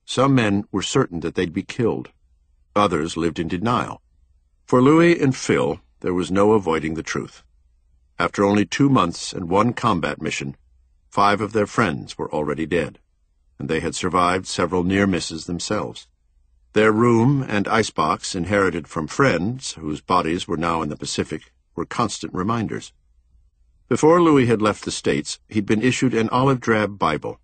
Some men were certain that they'd be killed. Others lived in denial. For Louis and Phil, there was no avoiding the truth. After only 2 months and 1 combat mission, 5 of their friends were already dead, and they had survived several near misses themselves. Their room and icebox, inherited from friends whose bodies were now in the Pacific, were constant reminders. Before Louis had left the States, he'd been issued an olive-drab Bible.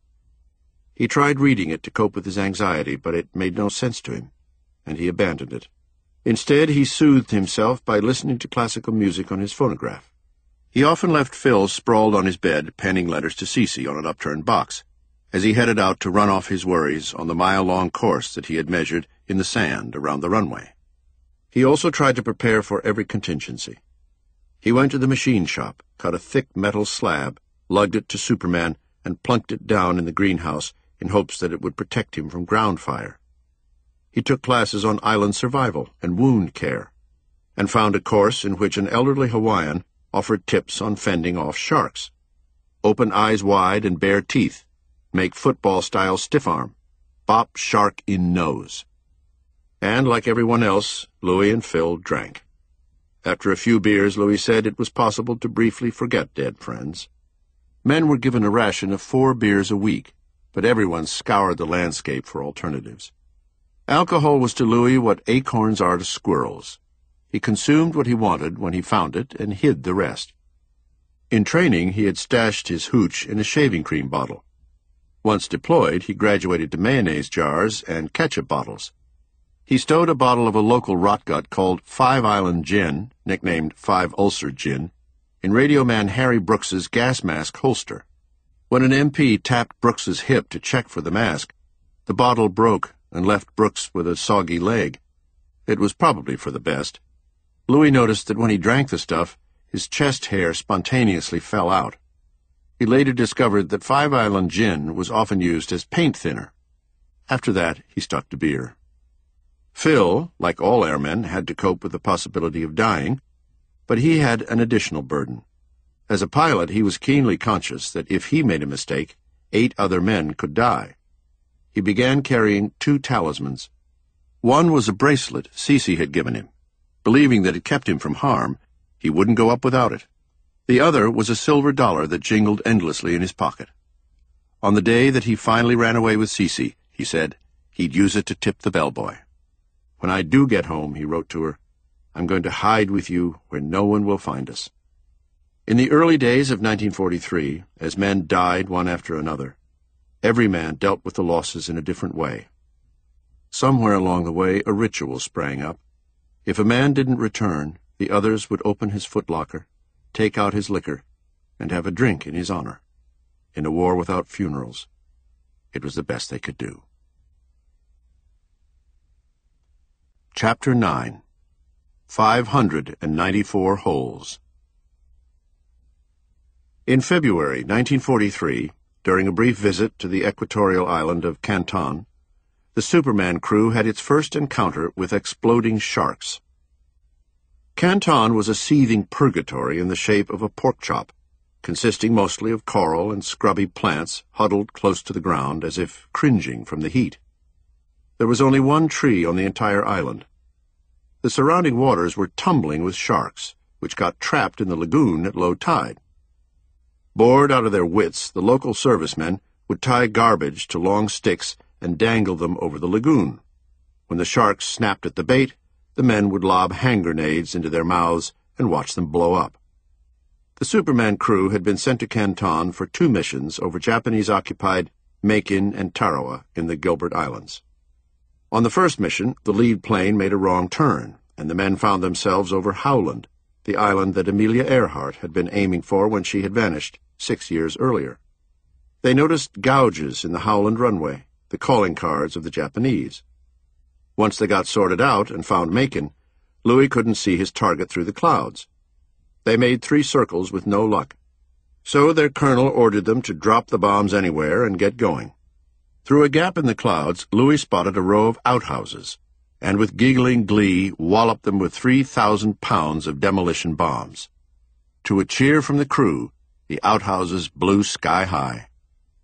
He tried reading it to cope with his anxiety, but it made no sense to him, and he abandoned it. Instead, he soothed himself by listening to classical music on his phonograph. He often left Phil sprawled on his bed, penning letters to Cece on an upturned box, as he headed out to run off his worries on the mile-long course that he had measured in the sand around the runway. He also tried to prepare for every contingency. He went to the machine shop, cut a thick metal slab, lugged it to Superman, and plunked it down in the greenhouse in hopes that it would protect him from ground fire. He took classes on island survival and wound care, and found a course in which an elderly Hawaiian offered tips on fending off sharks. Open eyes wide and bare teeth. Make football-style stiff arm. Bop shark in nose. And, like everyone else, Louis and Phil drank. After a few beers, Louis said it was possible to briefly forget dead friends. Men were given a ration of 4 beers a week, but everyone scoured the landscape for alternatives. Alcohol was to Louis what acorns are to squirrels. He consumed what he wanted when he found it and hid the rest. In training, he had stashed his hooch in a shaving cream bottle. Once deployed, he graduated to mayonnaise jars and ketchup bottles. He stowed a bottle of a local rotgut called Five Island Gin, nicknamed Five Ulcer Gin, in radio man Harry Brooks's gas mask holster. When an MP tapped Brooks's hip to check for the mask, the bottle broke and left Brooks with a soggy leg. It was probably for the best. Louis noticed that when he drank the stuff, his chest hair spontaneously fell out. He later discovered that Five Island Gin was often used as paint thinner. After that, he stuck to beer. Phil, like all airmen, had to cope with the possibility of dying, but he had an additional burden. As a pilot, he was keenly conscious that if he made a mistake, 8 other men could die. He began carrying 2 talismans. One was a bracelet Cece had given him. Believing that it kept him from harm, he wouldn't go up without it. The other was a silver dollar that jingled endlessly in his pocket. On the day that he finally ran away with Cece, he said, he'd use it to tip the bellboy. "When I do get home," he wrote to her, "I'm going to hide with you where no one will find us." In the early days of 1943, as men died one after another, every man dealt with the losses in a different way. Somewhere along the way, a ritual sprang up. If a man didn't return, the others would open his footlocker, take out his liquor, and have a drink in his honor. In a war without funerals, it was the best they could do. Chapter 9. 594 Holes. In February 1943, during a brief visit to the equatorial island of Canton, the Superman crew had its first encounter with exploding sharks. Canton was a seething purgatory in the shape of a pork chop, consisting mostly of coral and scrubby plants huddled close to the ground as if cringing from the heat. There was only one tree on the entire island. The surrounding waters were tumbling with sharks, which got trapped in the lagoon at low tide. Bored out of their wits, the local servicemen would tie garbage to long sticks and dangle them over the lagoon. When the sharks snapped at the bait, the men would lob hand grenades into their mouths and watch them blow up. The Superman crew had been sent to Canton for 2 missions over Japanese-occupied Makin and Tarawa in the Gilbert Islands. On the first mission, the lead plane made a wrong turn, and the men found themselves over Howland, the island that Amelia Earhart had been aiming for when she had vanished 6 years earlier. They noticed gouges in the Howland runway, the calling cards of the Japanese. Once they got sorted out and found Macon, Louis couldn't see his target through the clouds. They made 3 circles with no luck. So their colonel ordered them to drop the bombs anywhere and get going. Through a gap in the clouds, Louis spotted a row of outhouses, and with giggling glee walloped them with 3,000 pounds of demolition bombs. To a cheer from the crew, the outhouses blew sky high.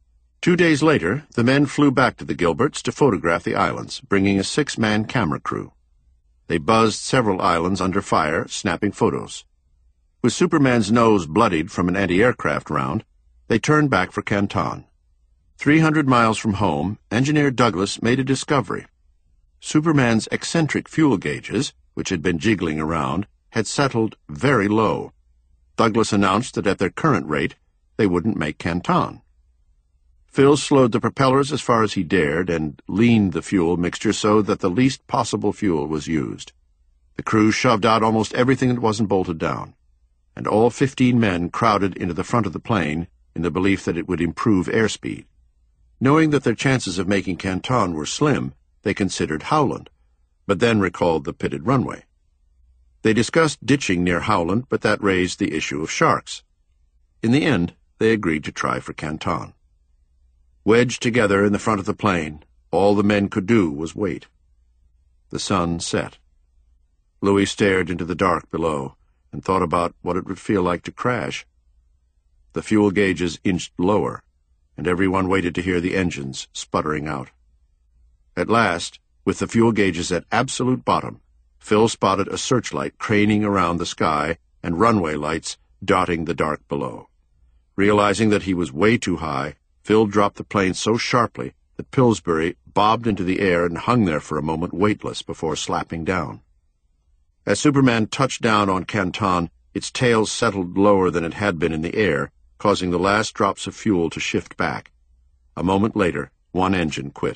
2 days later, the men flew back to the Gilberts to photograph the islands, bringing a 6-man camera crew. They buzzed several islands under fire, snapping photos. With Superman's nose bloodied from an anti-aircraft round, they turned back for Canton. 300 miles from home, Engineer Douglas made a discovery. Superman's eccentric fuel gauges, which had been jiggling around, had settled very low. Douglas announced that at their current rate, they wouldn't make Canton. Phil slowed the propellers as far as he dared and leaned the fuel mixture so that the least possible fuel was used. The crew shoved out almost everything that wasn't bolted down, and all 15 men crowded into the front of the plane in the belief that it would improve airspeed. Knowing that their chances of making Canton were slim, they considered Howland, but then recalled the pitted runway. They discussed ditching near Howland, but that raised the issue of sharks. In the end, they agreed to try for Canton. Wedged together in the front of the plane, all the men could do was wait. The sun set. Louis stared into the dark below and thought about what it would feel like to crash. The fuel gauges inched lower, and everyone waited to hear the engines sputtering out. At last, with the fuel gauges at absolute bottom, Phil spotted a searchlight craning around the sky and runway lights dotting the dark below. Realizing that he was way too high, Phil dropped the plane so sharply that Pillsbury bobbed into the air and hung there for a moment weightless before slapping down. As Superman touched down on Canton, its tail settled lower than it had been in the air, causing the last drops of fuel to shift back. A moment later, one engine quit.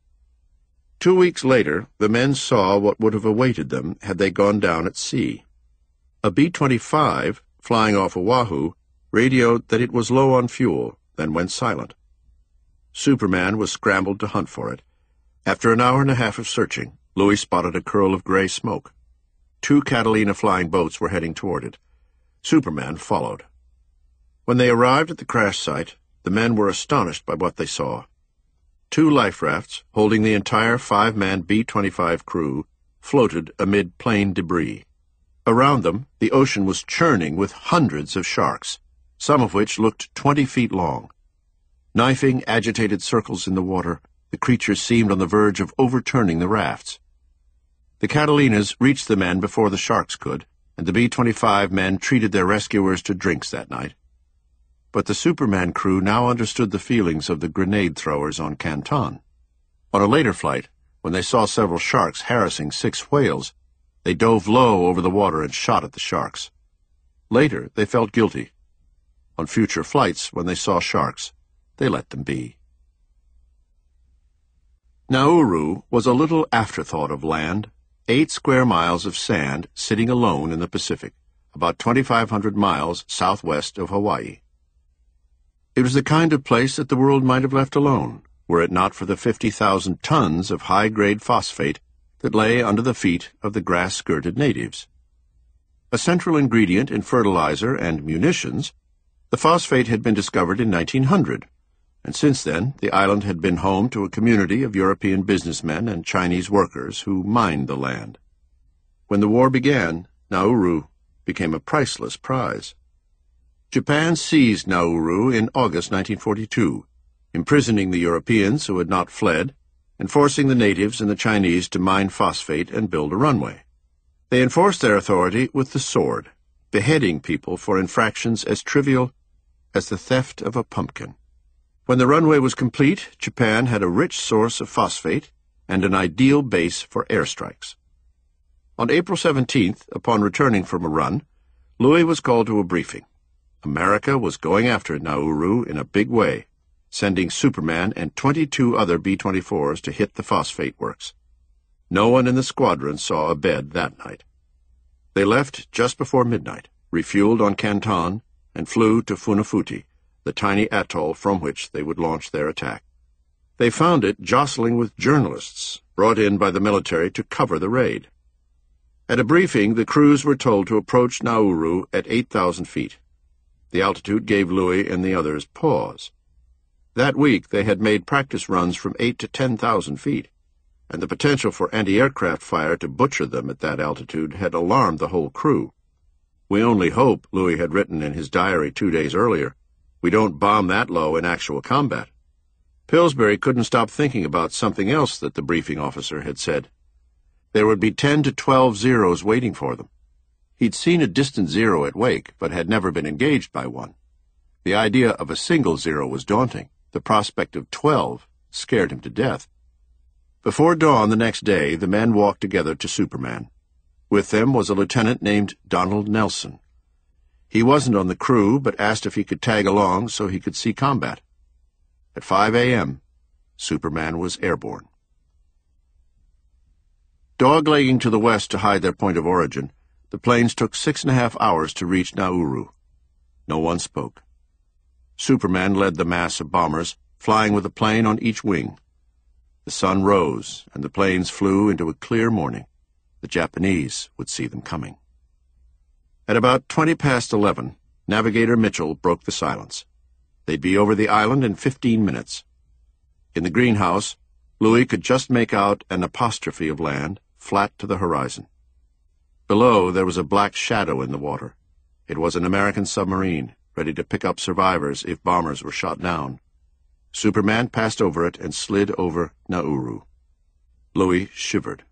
2 weeks later, the men saw what would have awaited them had they gone down at sea. A B-25, flying off Oahu, radioed that it was low on fuel, then went silent. Superman was scrambled to hunt for it. After an hour and a half of searching, Louis spotted a curl of gray smoke. 2 Catalina flying boats were heading toward it. Superman followed. When they arrived at the crash site, the men were astonished by what they saw. 2 life rafts, holding the entire 5-man B-25 crew, floated amid plane debris. Around them, the ocean was churning with hundreds of sharks, some of which looked 20 feet long. Knifing agitated circles in the water, the creatures seemed on the verge of overturning the rafts. The Catalinas reached the men before the sharks could, and the B-25 men treated their rescuers to drinks that night. But the Superman crew now understood the feelings of the grenade throwers on Canton. On a later flight, when they saw several sharks harassing 6 whales, they dove low over the water and shot at the sharks. Later, they felt guilty. On future flights, when they saw sharks, they let them be. Nauru was a little afterthought of land, 8 square miles of sand sitting alone in the Pacific, about 2,500 miles southwest of Hawaii. It was the kind of place that the world might have left alone, were it not for the 50,000 tons of high-grade phosphate that lay under the feet of the grass-skirted natives. A central ingredient in fertilizer and munitions, the phosphate had been discovered in 1900, and since then the island had been home to a community of European businessmen and Chinese workers who mined the land. When the war began, Nauru became a priceless prize. Japan seized Nauru in August 1942, imprisoning the Europeans who had not fled, and forcing the natives and the Chinese to mine phosphate and build a runway. They enforced their authority with the sword, beheading people for infractions as trivial as the theft of a pumpkin. When the runway was complete, Japan had a rich source of phosphate and an ideal base for airstrikes. On April 17th, upon returning from a run, Louis was called to a briefing. America was going after Nauru in a big way, sending Superman and 22 other B-24s to hit the phosphate works. No one in the squadron saw a bed that night. They left just before midnight, refueled on Canton, and flew to Funafuti, the tiny atoll from which they would launch their attack. They found it jostling with journalists, brought in by the military to cover the raid. At a briefing, the crews were told to approach Nauru at 8,000 feet. The altitude gave Louis and the others pause. That week they had made practice runs from 8 to 10,000 feet, and the potential for anti-aircraft fire to butcher them at that altitude had alarmed the whole crew. "We only hope," Louis had written in his diary 2 days earlier, "we don't bomb that low in actual combat." Pillsbury couldn't stop thinking about something else that the briefing officer had said. There would be 10 to 12 Zeros waiting for them. He'd seen a distant Zero at Wake, but had never been engaged by one. The idea of a single Zero was daunting. The prospect of 12 scared him to death. Before dawn the next day, the men walked together to Superman. With them was a lieutenant named Donald Nelson. He wasn't on the crew, but asked if he could tag along so he could see combat. At 5 a.m., Superman was airborne. Doglegging to the west to hide their point of origin, the planes took 6.5 hours to reach Nauru. No one spoke. Superman led the mass of bombers, flying with a plane on each wing. The sun rose, and the planes flew into a clear morning. The Japanese would see them coming. At about 20 past 11, Navigator Mitchell broke the silence. They'd be over the island in 15 minutes. In the greenhouse, Louis could just make out an apostrophe of land, flat to the horizon. Below, there was a black shadow in the water. It was an American submarine, ready to pick up survivors if bombers were shot down. Superman passed over it and slid over Nauru. Louis shivered.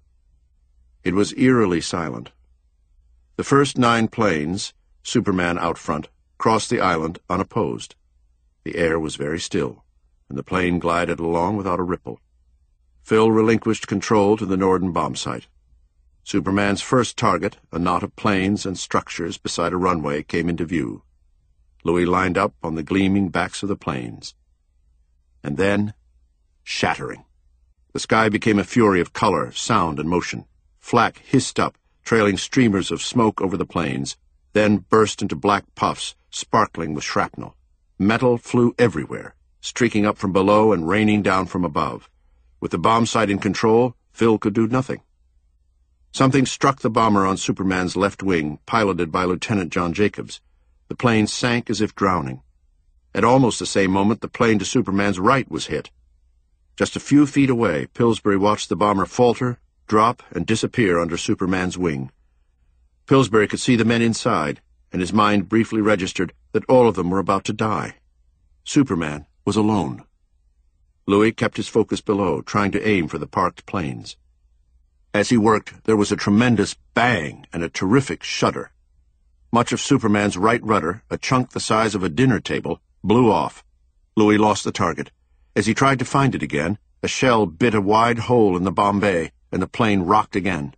It was eerily silent. The first 9 planes, Superman out front, crossed the island unopposed. The air was very still, and the plane glided along without a ripple. Phil relinquished control to the Norden bomb site. Superman's first target, a knot of planes and structures beside a runway, came into view. Louis lined up on the gleaming backs of the planes. And then, shattering. The sky became a fury of color, sound, and motion. Flak hissed up, trailing streamers of smoke over the planes, then burst into black puffs, sparkling with shrapnel. Metal flew everywhere, streaking up from below and raining down from above. With the bomb sight in control, Phil could do nothing. Something struck the bomber on Superman's left wing, piloted by Lieutenant John Jacobs. The plane sank as if drowning. At almost the same moment, the plane to Superman's right was hit. Just a few feet away, Pillsbury watched the bomber falter, drop, and disappear under Superman's wing. Pillsbury could see the men inside, and his mind briefly registered that all of them were about to die. Superman was alone. Louis kept his focus below, trying to aim for the parked planes. As he worked, there was a tremendous bang and a terrific shudder. Much of Superman's right rudder, a chunk the size of a dinner table, blew off. Louis lost the target. As he tried to find it again, a shell bit a wide hole in the bomb bay, and the plane rocked again.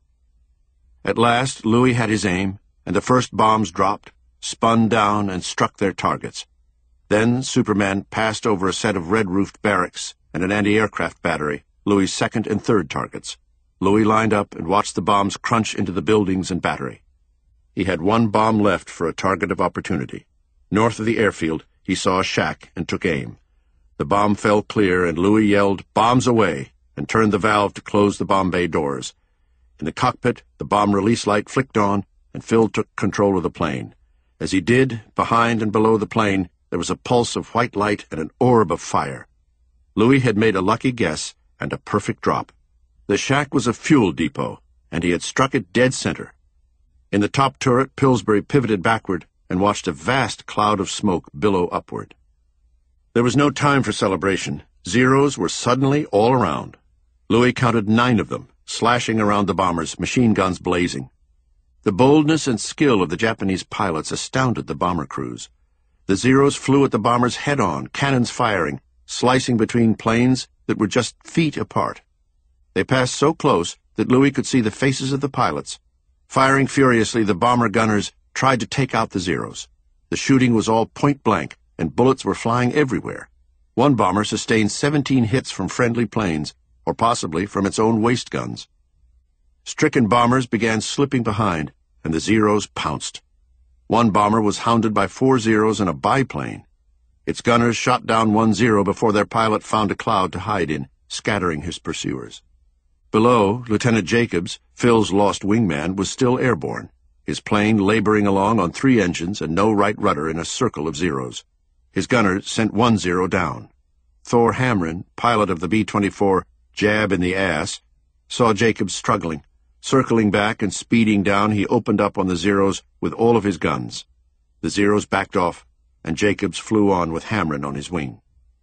At last, Louis had his aim, and the first bombs dropped, spun down, and struck their targets. Then Superman passed over a set of red-roofed barracks and an anti-aircraft battery, Louis's second and third targets. Louis lined up and watched the bombs crunch into the buildings and battery. He had one bomb left for a target of opportunity. North of the airfield, he saw a shack and took aim. The bomb fell clear, and Louis yelled, "Bombs away!" and turned the valve to close the bomb bay doors. In the cockpit, the bomb release light flicked on, and Phil took control of the plane. As he did, behind and below the plane, there was a pulse of white light and an orb of fire. Louis had made a lucky guess and a perfect drop. The shack was a fuel depot, and he had struck it dead center. In the top turret, Pillsbury pivoted backward and watched a vast cloud of smoke billow upward. There was no time for celebration. Zeros were suddenly all around. Louis counted 9 of them, slashing around the bombers, machine guns blazing. The boldness and skill of the Japanese pilots astounded the bomber crews. The Zeros flew at the bombers head-on, cannons firing, slicing between planes that were just feet apart. They passed so close that Louis could see the faces of the pilots. Firing furiously, the bomber gunners tried to take out the Zeros. The shooting was all point-blank, and bullets were flying everywhere. One bomber sustained 17 hits from friendly planes, or possibly from its own waist guns. Stricken bombers began slipping behind, and the Zeros pounced. One bomber was hounded by 4 Zeros in a biplane. Its gunners shot down 1 Zero before their pilot found a cloud to hide in, scattering his pursuers. Below, Lieutenant Jacobs, Phil's lost wingman, was still airborne, his plane laboring along on 3 engines and no right rudder in a circle of Zeros. His gunner sent 1 Zero down. Thor Hamrin, pilot of the B-24 Jab in the Ass, saw Jacobs struggling. Circling back and speeding down, he opened up on the Zeros with all of his guns. The Zeros backed off, and Jacobs flew on with Hamrin on his wing.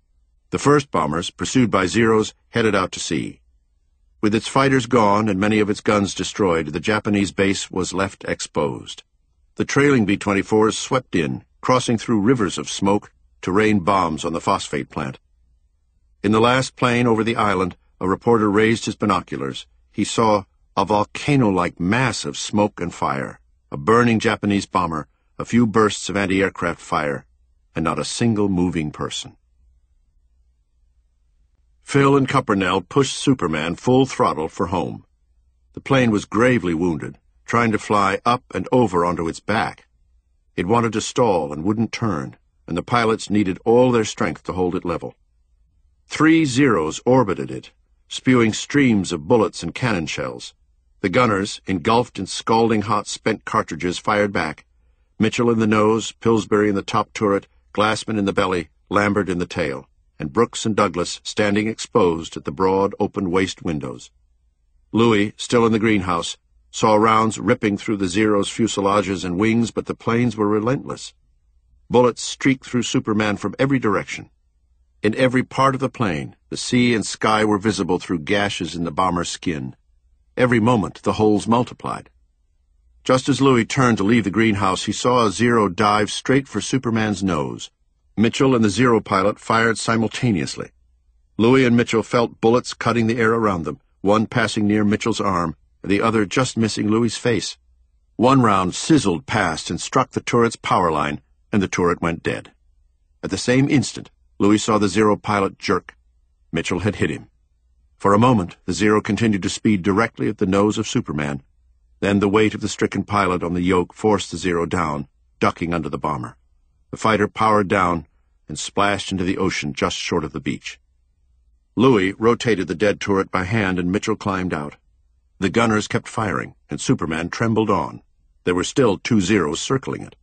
The first bombers, pursued by Zeros, headed out to sea. With its fighters gone and many of its guns destroyed, the Japanese base was left exposed. The trailing B-24s swept in, crossing through rivers of smoke to rain bombs on the phosphate plant. In the last plane over the island, a reporter raised his binoculars. He saw a volcano-like mass of smoke and fire, a burning Japanese bomber, a few bursts of anti-aircraft fire, and not a single moving person. Phil and Cupernell pushed Superman full throttle for home. The plane was gravely wounded, trying to fly up and over onto its back. It wanted to stall and wouldn't turn, and the pilots needed all their strength to hold it level. 3 Zeros orbited it, spewing streams of bullets and cannon shells. The gunners, engulfed in scalding hot spent cartridges, fired back. Mitchell in the nose, Pillsbury in the top turret, Glassman in the belly, Lambert in the tail, and Brooks and Douglas standing exposed at the broad, open waist windows. Louis, still in the greenhouse, saw rounds ripping through the Zeros' fuselages and wings, but the planes were relentless. Bullets streaked through Superman from every direction. In every part of the plane, the sea and sky were visible through gashes in the bomber's skin. Every moment, the holes multiplied. Just as Louis turned to leave the greenhouse, he saw a Zero dive straight for Superman's nose. Mitchell and the Zero pilot fired simultaneously. Louis and Mitchell felt bullets cutting the air around them, one passing near Mitchell's arm, and the other just missing Louis's face. One round sizzled past and struck the turret's power line, and the turret went dead. At the same instant, Louis saw the Zero pilot jerk. Mitchell had hit him. For a moment, the Zero continued to speed directly at the nose of Superman. Then the weight of the stricken pilot on the yoke forced the Zero down, ducking under the bomber. The fighter powered down and splashed into the ocean just short of the beach. Louis rotated the dead turret by hand, and Mitchell climbed out. The gunners kept firing, and Superman trembled on. There were still 2 Zeros circling it.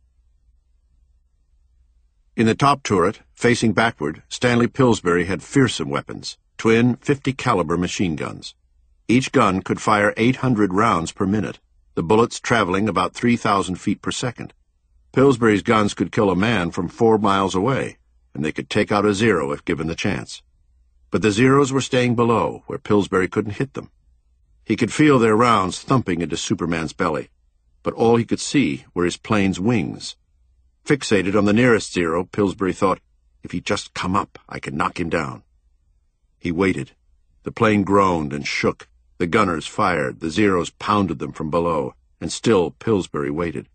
In the top turret, facing backward, Stanley Pillsbury had fearsome weapons, twin 50-caliber machine guns. Each gun could fire 800 rounds per minute, the bullets traveling about 3,000 feet per second. Pillsbury's guns could kill a man from 4 miles away, and they could take out a Zero if given the chance. But the Zeros were staying below, where Pillsbury couldn't hit them. He could feel their rounds thumping into Superman's belly, but all he could see were his plane's wings. Fixated on the nearest Zero, Pillsbury thought, if he'd just come up, I could knock him down. He waited. The plane groaned and shook. The gunners fired. The Zeros pounded them from below, and still Pillsbury waited.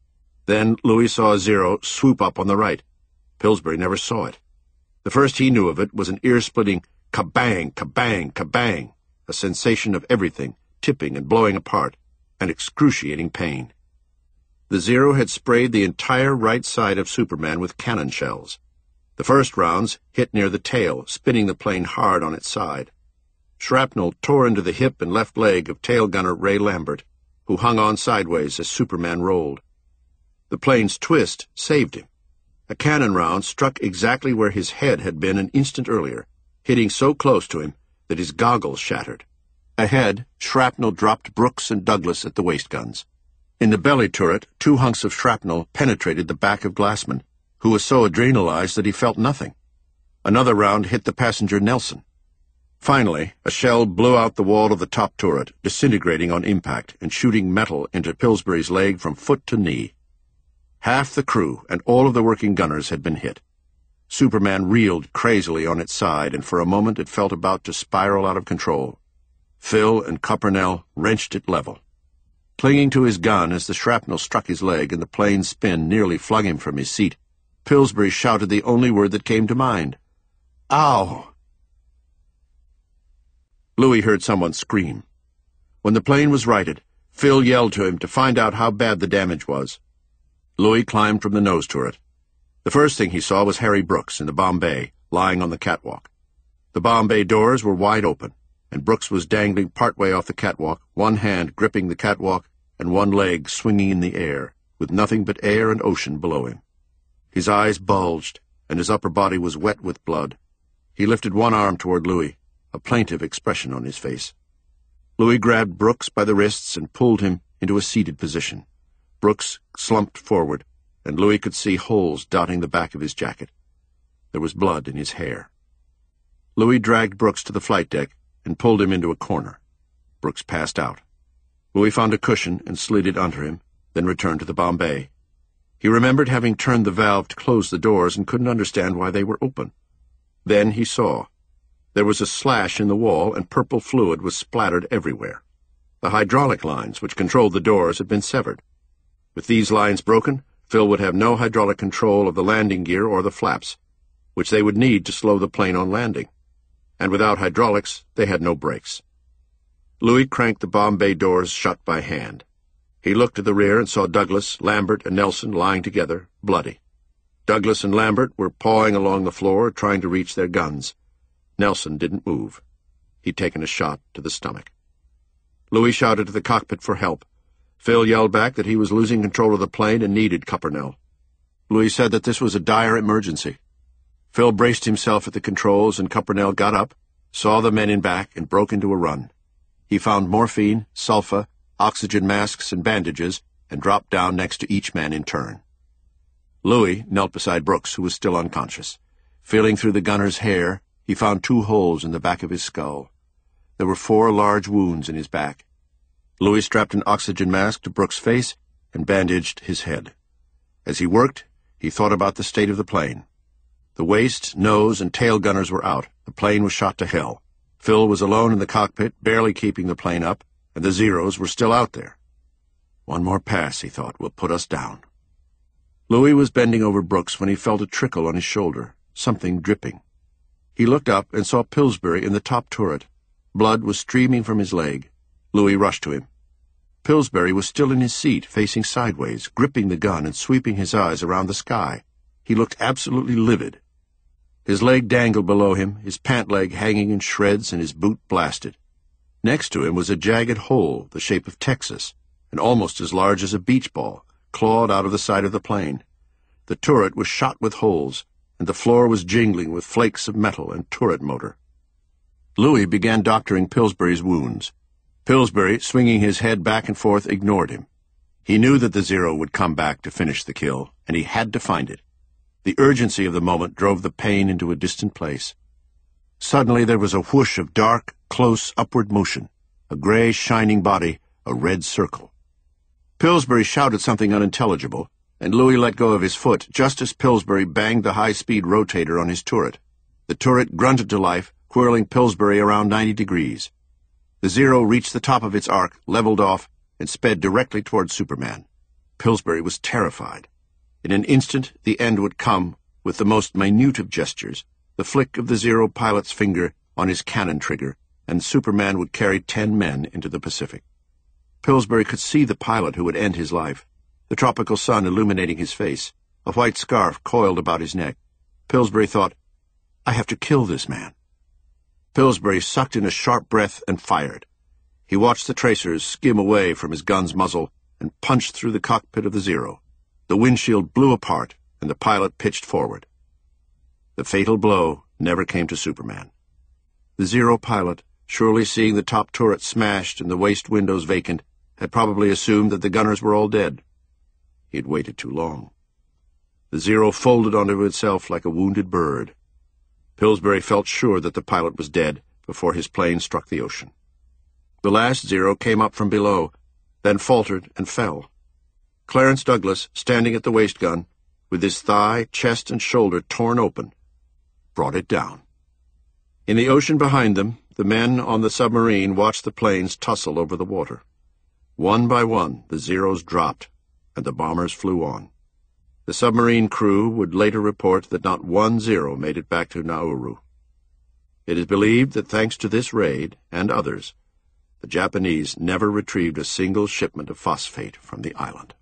Then Louis saw a Zero swoop up on the right. Pillsbury never saw it. The first he knew of it was an ear-splitting kabang, kabang, kabang, a sensation of everything tipping and blowing apart, and excruciating pain. The Zero had sprayed the entire right side of Superman with cannon shells. The first rounds hit near the tail, spinning the plane hard on its side. Shrapnel tore into the hip and left leg of tail gunner Ray Lambert, who hung on sideways as Superman rolled. The plane's twist saved him. A cannon round struck exactly where his head had been an instant earlier, hitting so close to him that his goggles shattered. Ahead, shrapnel dropped Brooks and Douglas at the waist guns. In the belly turret, 2 hunks of shrapnel penetrated the back of Glassman, who was so adrenalized that he felt nothing. Another round hit the passenger Nelson. Finally, a shell blew out the wall of the top turret, disintegrating on impact and shooting metal into Pillsbury's leg from foot to knee. Half the crew and all of the working gunners had been hit. Superman reeled crazily on its side, and for a moment it felt about to spiral out of control. Phil and Cupernell wrenched it level. Clinging to his gun as the shrapnel struck his leg and the plane's spin nearly flung him from his seat, Pillsbury shouted the only word that came to mind. Ow! Louis heard someone scream. When the plane was righted, Phil yelled to him to find out how bad the damage was. Louis climbed from the nose turret. The first thing he saw was Harry Brooks in the Bombay, lying on the catwalk. The Bombay doors were wide open, and Brooks was dangling partway off the catwalk, one hand gripping the catwalk and one leg swinging in the air, with nothing but air and ocean below him. His eyes bulged, and his upper body was wet with blood. He lifted one arm toward Louis, a plaintive expression on his face. Louis grabbed Brooks by the wrists and pulled him into a seated position. Brooks slumped forward, and Louis could see holes dotting the back of his jacket. There was blood in his hair. Louis dragged Brooks to the flight deck and pulled him into a corner. Brooks passed out. Louis found a cushion and slid it under him, then returned to the Bombay. He remembered having turned the valve to close the doors and couldn't understand why they were open. Then he saw. There was a slash in the wall and purple fluid was splattered everywhere. The hydraulic lines which controlled the doors had been severed. With these lines broken, Phil would have no hydraulic control of the landing gear or the flaps, which they would need to slow the plane on landing. And without hydraulics, they had no brakes. Louis cranked the Bombay doors shut by hand. He looked to the rear and saw Douglas, Lambert, and Nelson lying together, bloody. Douglas and Lambert were pawing along the floor, trying to reach their guns. Nelson didn't move. He'd taken a shot to the stomach. Louis shouted to the cockpit for help. Phil yelled back that he was losing control of the plane and needed Cupernell. Louis said that this was a dire emergency. Phil braced himself at the controls, and Cupernell got up, saw the men in back, and broke into a run. He found morphine, sulfa, oxygen masks, and bandages, and dropped down next to each man in turn. Louis knelt beside Brooks, who was still unconscious. Feeling through the gunner's hair, he found 2 holes in the back of his skull. There were 4 large wounds in his back. Louis strapped an oxygen mask to Brooks' face and bandaged his head. As he worked, he thought about the state of the plane. The waist, nose, and tail gunners were out. The plane was shot to hell. Phil was alone in the cockpit, barely keeping the plane up, and the Zeros were still out there. One more pass, he thought, will put us down. Louis was bending over Brooks when he felt a trickle on his shoulder, something dripping. He looked up and saw Pillsbury in the top turret. Blood was streaming from his leg. Louis rushed to him. Pillsbury was still in his seat, facing sideways, gripping the gun and sweeping his eyes around the sky. He looked absolutely livid. His leg dangled below him, his pant leg hanging in shreds and his boot blasted. Next to him was a jagged hole, the shape of Texas, and almost as large as a beach ball, clawed out of the side of the plane. The turret was shot with holes, and the floor was jingling with flakes of metal and turret motor. Louis began doctoring Pillsbury's wounds. Pillsbury, swinging his head back and forth, ignored him. He knew that the Zero would come back to finish the kill, and he had to find it. The urgency of the moment drove the pain into a distant place. Suddenly there was a whoosh of dark, close upward motion, a gray, shining body, a red circle. Pillsbury shouted something unintelligible, and Louis let go of his foot just as Pillsbury banged the high-speed rotator on his turret. The turret grunted to life, whirling Pillsbury around 90 degrees. The Zero reached the top of its arc, leveled off, and sped directly toward Superman. Pillsbury was terrified. In an instant, the end would come with the most minute of gestures, the flick of the Zero pilot's finger on his cannon trigger, and Superman would carry 10 men into the Pacific. Pillsbury could see the pilot who would end his life, the tropical sun illuminating his face, a white scarf coiled about his neck. Pillsbury thought, I have to kill this man. Pillsbury sucked in a sharp breath and fired. He watched the tracers skim away from his gun's muzzle and punched through the cockpit of the Zero. The windshield blew apart, and the pilot pitched forward. The fatal blow never came to Superman. The Zero pilot, surely seeing the top turret smashed and the waist windows vacant, had probably assumed that the gunners were all dead. He had waited too long. The Zero folded onto itself like a wounded bird. Pillsbury felt sure that the pilot was dead before his plane struck the ocean. The last Zero came up from below, then faltered and fell. Clarence Douglas, standing at the waist gun, with his thigh, chest, and shoulder torn open, brought it down. In the ocean behind them, the men on the submarine watched the planes tussle over the water. One by one, the Zeros dropped, and the bombers flew on. The submarine crew would later report that not one Zero made it back to Nauru. It is believed that thanks to this raid, and others, the Japanese never retrieved a single shipment of phosphate from the island.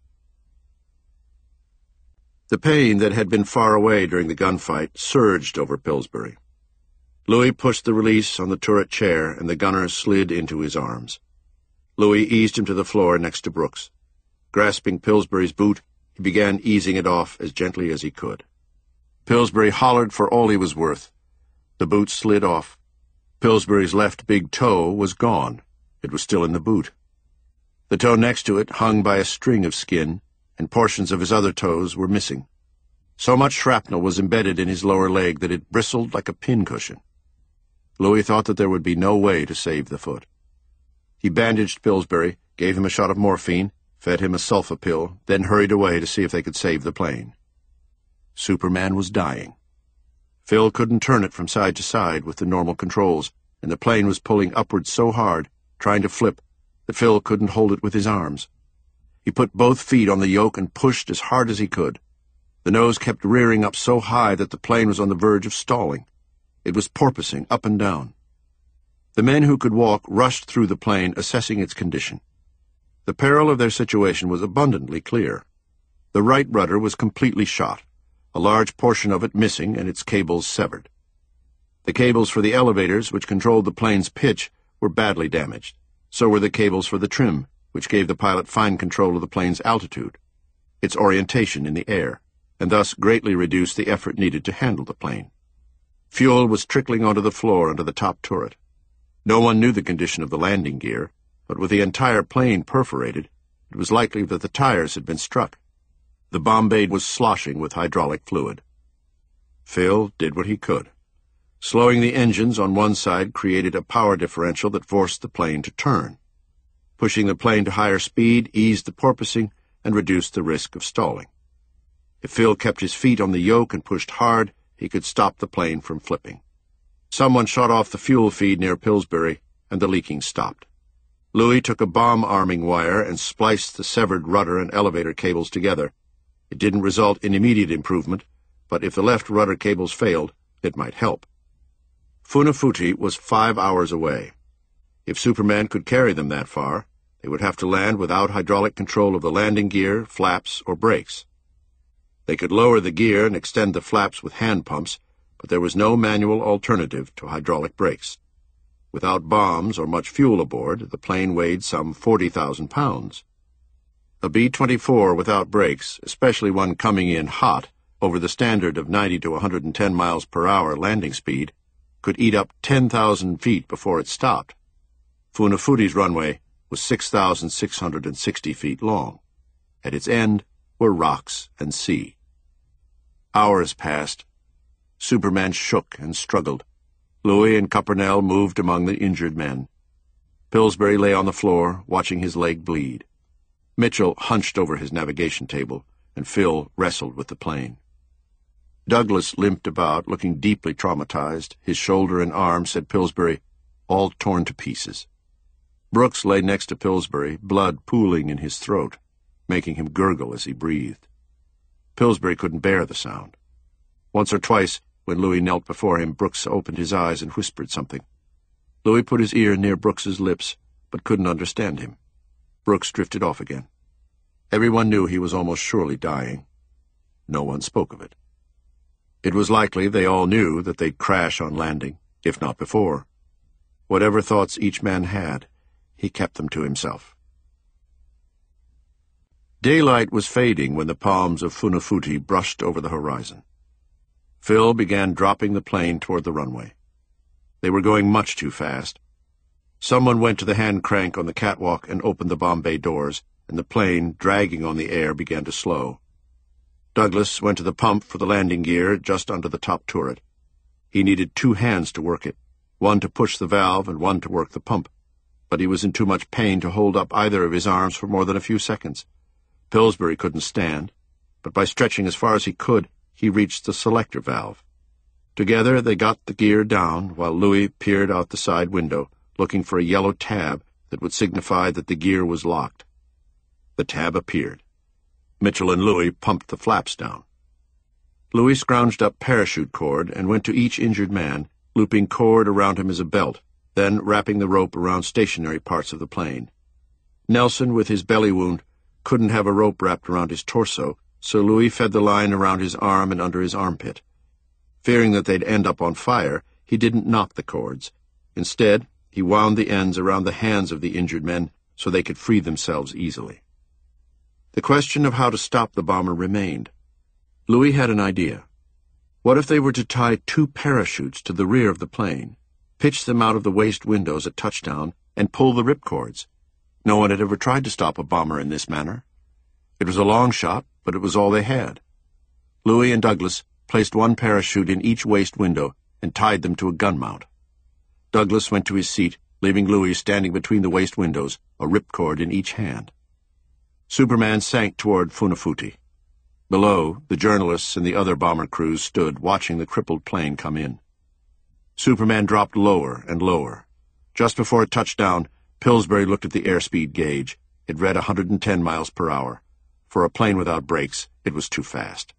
The pain that had been far away during the gunfight surged over Pillsbury. Louis pushed the release on the turret chair, and the gunner slid into his arms. Louis eased him to the floor next to Brooks. Grasping Pillsbury's boot, he began easing it off as gently as he could. Pillsbury hollered for all he was worth. The boot slid off. Pillsbury's left big toe was gone. It was still in the boot. The toe next to it hung by a string of skin, and portions of his other toes were missing. So much shrapnel was embedded in his lower leg that it bristled like a pincushion. Louis thought that there would be no way to save the foot. He bandaged Pillsbury, gave him a shot of morphine, fed him a sulfa pill, then hurried away to see if they could save the plane. Superman was dying. Phil couldn't turn it from side to side with the normal controls, and the plane was pulling upwards so hard, trying to flip, that Phil couldn't hold it with his arms. He put both feet on the yoke and pushed as hard as he could. The nose kept rearing up so high that the plane was on the verge of stalling. It was porpoising up and down. The men who could walk rushed through the plane, assessing its condition. The peril of their situation was abundantly clear. The right rudder was completely shot, a large portion of it missing and its cables severed. The cables for the elevators, which controlled the plane's pitch, were badly damaged. So were the cables for the trim, which gave the pilot fine control of the plane's altitude, its orientation in the air, and thus greatly reduced the effort needed to handle the plane. Fuel was trickling onto the floor under the top turret. No one knew the condition of the landing gear, but with the entire plane perforated, it was likely that the tires had been struck. The Bombay was sloshing with hydraulic fluid. Phil did what he could. Slowing the engines on one side created a power differential that forced the plane to turn. Pushing the plane to higher speed eased the porpoising and reduced the risk of stalling. If Phil kept his feet on the yoke and pushed hard, he could stop the plane from flipping. Someone shut off the fuel feed near Pillsbury, and the leaking stopped. Louis took a bomb-arming wire and spliced the severed rudder and elevator cables together. It didn't result in immediate improvement, but if the left rudder cables failed, it might help. Funafuti was 5 hours away. If Superman could carry them that far, they would have to land without hydraulic control of the landing gear, flaps, or brakes. They could lower the gear and extend the flaps with hand pumps, but there was no manual alternative to hydraulic brakes. Without bombs or much fuel aboard, the plane weighed some 40,000 pounds. A B-24 without brakes, especially one coming in hot, over the standard of 90 to 110 miles per hour landing speed, could eat up 10,000 feet before it stopped. Funafuti's runway was 6,660 feet long. At its end were rocks and sea. Hours passed. Superman shook and struggled. Louis and Copernell moved among the injured men. Pillsbury lay on the floor, watching his leg bleed. Mitchell hunched over his navigation table, and Phil wrestled with the plane. Douglas limped about, looking deeply traumatized. His shoulder and arm, said Pillsbury, all torn to pieces. Brooks lay next to Pillsbury, blood pooling in his throat, making him gurgle as he breathed. Pillsbury couldn't bear the sound. Once or twice, when Louis knelt before him, Brooks opened his eyes and whispered something. Louis put his ear near Brooks's lips, but couldn't understand him. Brooks drifted off again. Everyone knew he was almost surely dying. No one spoke of it. It was likely they all knew that they'd crash on landing, if not before. Whatever thoughts each man had, he kept them to himself. Daylight was fading when the palms of Funafuti brushed over the horizon. Phil began dropping the plane toward the runway. They were going much too fast. Someone went to the hand crank on the catwalk and opened the Bombay doors, and the plane, dragging on the air, began to slow. Douglas went to the pump for the landing gear just under the top turret. He needed 2 hands to work it, one to push the valve and one to work the pump, but he was in too much pain to hold up either of his arms for more than a few seconds. Pillsbury couldn't stand, but by stretching as far as he could, he reached the selector valve. Together they got the gear down, while Louis peered out the side window, looking for a yellow tab that would signify that the gear was locked. The tab appeared. Mitchell and Louis pumped the flaps down. Louis scrounged up parachute cord and went to each injured man, looping cord around him as a belt, then wrapping the rope around stationary parts of the plane. Nelson, with his belly wound, couldn't have a rope wrapped around his torso, so Louis fed the line around his arm and under his armpit. Fearing that they'd end up on fire, he didn't knot the cords. Instead, he wound the ends around the hands of the injured men so they could free themselves easily. The question of how to stop the bomber remained. Louis had an idea. What if they were to tie 2 parachutes to the rear of the plane, pitch them out of the waist windows at touchdown, and pull the ripcords? No one had ever tried to stop a bomber in this manner. It was a long shot, but it was all they had. Louis and Douglas placed 1 parachute in each waist window and tied them to a gun mount. Douglas went to his seat, leaving Louis standing between the waste windows, a ripcord in each hand. Superman sank toward Funafuti. Below, the journalists and the other bomber crews stood, watching the crippled plane come in. Superman dropped lower and lower. Just before it touched down, Pillsbury looked at the airspeed gauge. It read 110 miles per hour. For a plane without brakes, it was too fast.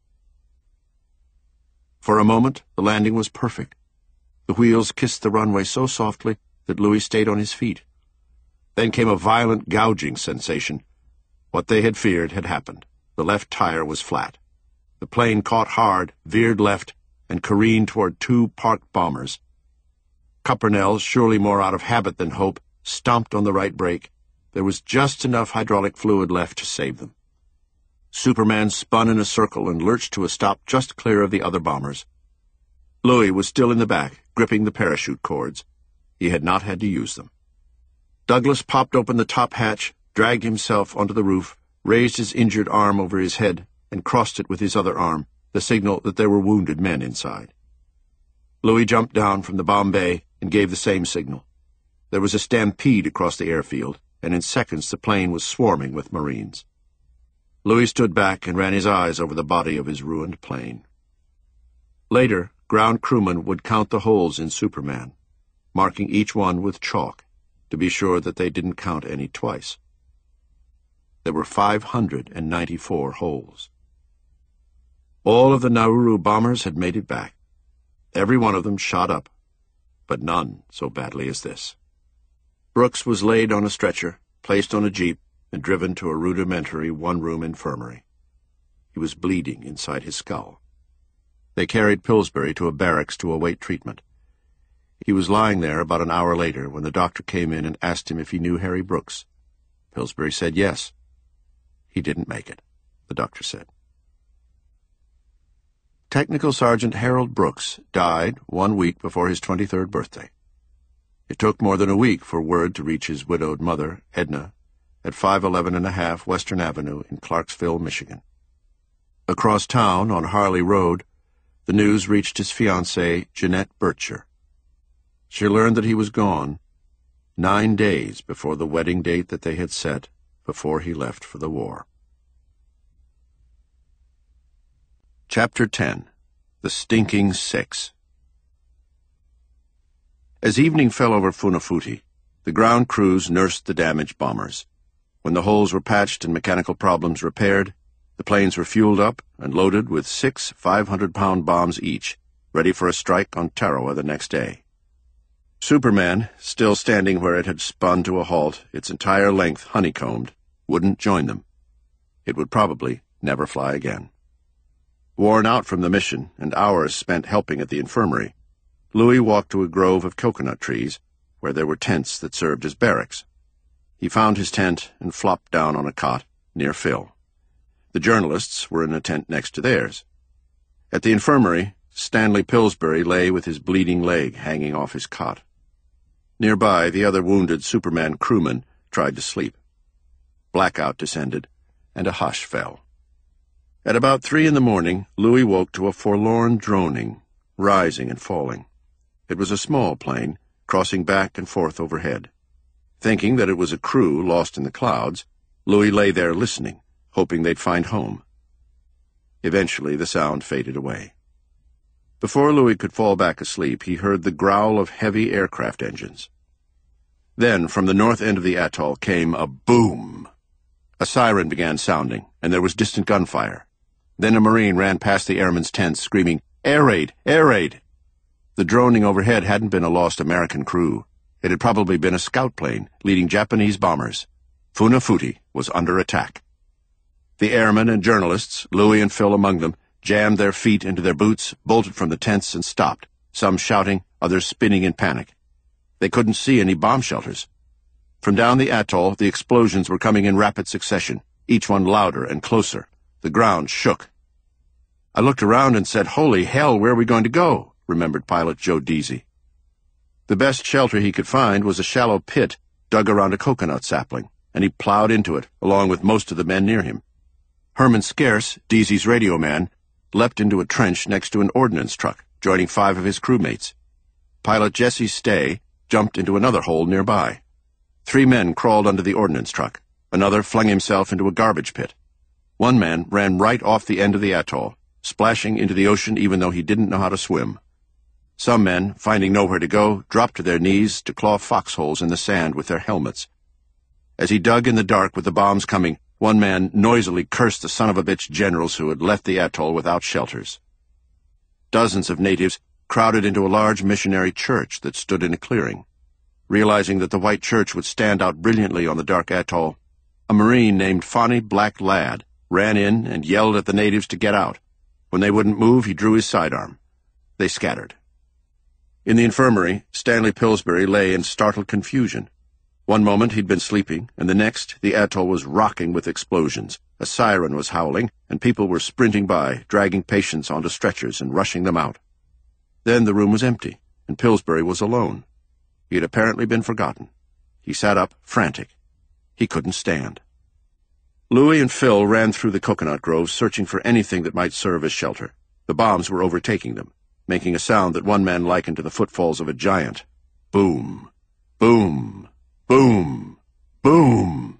For a moment, the landing was perfect. The wheels kissed the runway so softly that Louis stayed on his feet. Then came a violent gouging sensation. What they had feared had happened. The left tire was flat. The plane caught hard, veered left, and careened toward two parked bombers. Cuppernell, surely more out of habit than hope, stomped on the right brake. There was just enough hydraulic fluid left to save them. Superman spun in a circle and lurched to a stop just clear of the other bombers. Louis was still in the back, gripping the parachute cords. He had not had to use them. Douglas popped open the top hatch, dragged himself onto the roof, raised his injured arm over his head, and crossed it with his other arm, the signal that there were wounded men inside. Louis jumped down from the bomb bay and gave the same signal. There was a stampede across the airfield, and in seconds the plane was swarming with Marines. Louis stood back and ran his eyes over the body of his ruined plane. Later, ground crewmen would count the holes in Superman, marking each one with chalk, to be sure that they didn't count any twice. There were 594 holes. All of the Nauru bombers had made it back. Every one of them shot up, but none so badly as this. Brooks was laid on a stretcher, placed on a jeep, and driven to a rudimentary one-room infirmary. He was bleeding inside his skull. They carried Pillsbury to a barracks to await treatment. He was lying there about an hour later when the doctor came in and asked him if he knew Harry Brooks. Pillsbury said yes. He didn't make it, the doctor said. Technical Sergeant Harold Brooks died 1 week before his 23rd birthday. It took more than a week for word to reach his widowed mother, Edna, at 511½ Western Avenue in Clarksville, Michigan. Across town, on Harley Road, the news reached his fiancée, Jeanette Bircher. She learned that he was gone 9 days before the wedding date that they had set before he left for the war. Chapter 10. The Stinking Six. As evening fell over Funafuti, the ground crews nursed the damaged bombers. When the holes were patched and mechanical problems repaired, the planes were fueled up and loaded with 6 500-pound bombs each, ready for a strike on Tarawa the next day. Superman, still standing where it had spun to a halt, its entire length honeycombed, wouldn't join them. It would probably never fly again. Worn out from the mission and hours spent helping at the infirmary, Louis walked to a grove of coconut trees, where there were tents that served as barracks. He found his tent and flopped down on a cot near Phil. The journalists were in a tent next to theirs. At the infirmary, Stanley Pillsbury lay with his bleeding leg hanging off his cot. Nearby, the other wounded Superman crewman tried to sleep. Blackout descended, and a hush fell. At about 3 a.m, Louis woke to a forlorn droning, rising and falling. It was a small plane, crossing back and forth overhead. Thinking that it was a crew lost in the clouds, Louis lay there listening, hoping they'd find home. Eventually, the sound faded away. Before Louis could fall back asleep, he heard the growl of heavy aircraft engines. Then, from the north end of the atoll came a boom. A siren began sounding, and there was distant gunfire. Then a Marine ran past the airmen's tents, screaming, "Air raid! Air raid!" The droning overhead hadn't been a lost American crew. It had probably been a scout plane leading Japanese bombers. Funafuti was under attack. The airmen and journalists, Louis and Phil among them, jammed their feet into their boots, bolted from the tents, and stopped, some shouting, others spinning in panic. They couldn't see any bomb shelters. From down the atoll, the explosions were coming in rapid succession, each one louder and closer. The ground shook. I looked around and said, "Holy hell, where are we going to go?" remembered pilot Joe Deasy. The best shelter he could find was a shallow pit dug around a coconut sapling, and he plowed into it, along with most of the men near him. Herman Scarce, Deasy's radio man, leapt into a trench next to an ordnance truck, joining 5 of his crewmates. Pilot Jesse Stay jumped into another hole nearby. 3 men crawled under the ordnance truck. Another flung himself into a garbage pit. One man ran right off the end of the atoll, splashing into the ocean even though he didn't know how to swim. Some men, finding nowhere to go, dropped to their knees to claw foxholes in the sand with their helmets. As he dug in the dark with the bombs coming, one man noisily cursed the son-of-a-bitch generals who had left the atoll without shelters. Dozens of natives crowded into a large missionary church that stood in a clearing. Realizing that the white church would stand out brilliantly on the dark atoll, a Marine named Fonny Black Lad ran in and yelled at the natives to get out. When they wouldn't move, he drew his sidearm. They scattered. In the infirmary, Stanley Pillsbury lay in startled confusion. One moment he'd been sleeping, and the next the atoll was rocking with explosions. A siren was howling, and people were sprinting by, dragging patients onto stretchers and rushing them out. Then the room was empty, and Pillsbury was alone. He had apparently been forgotten. He sat up, frantic. He couldn't stand. Louis and Phil ran through the coconut grove, searching for anything that might serve as shelter. The bombs were overtaking them, making a sound that one man likened to the footfalls of a giant. Boom! Boom! Boom! Boom!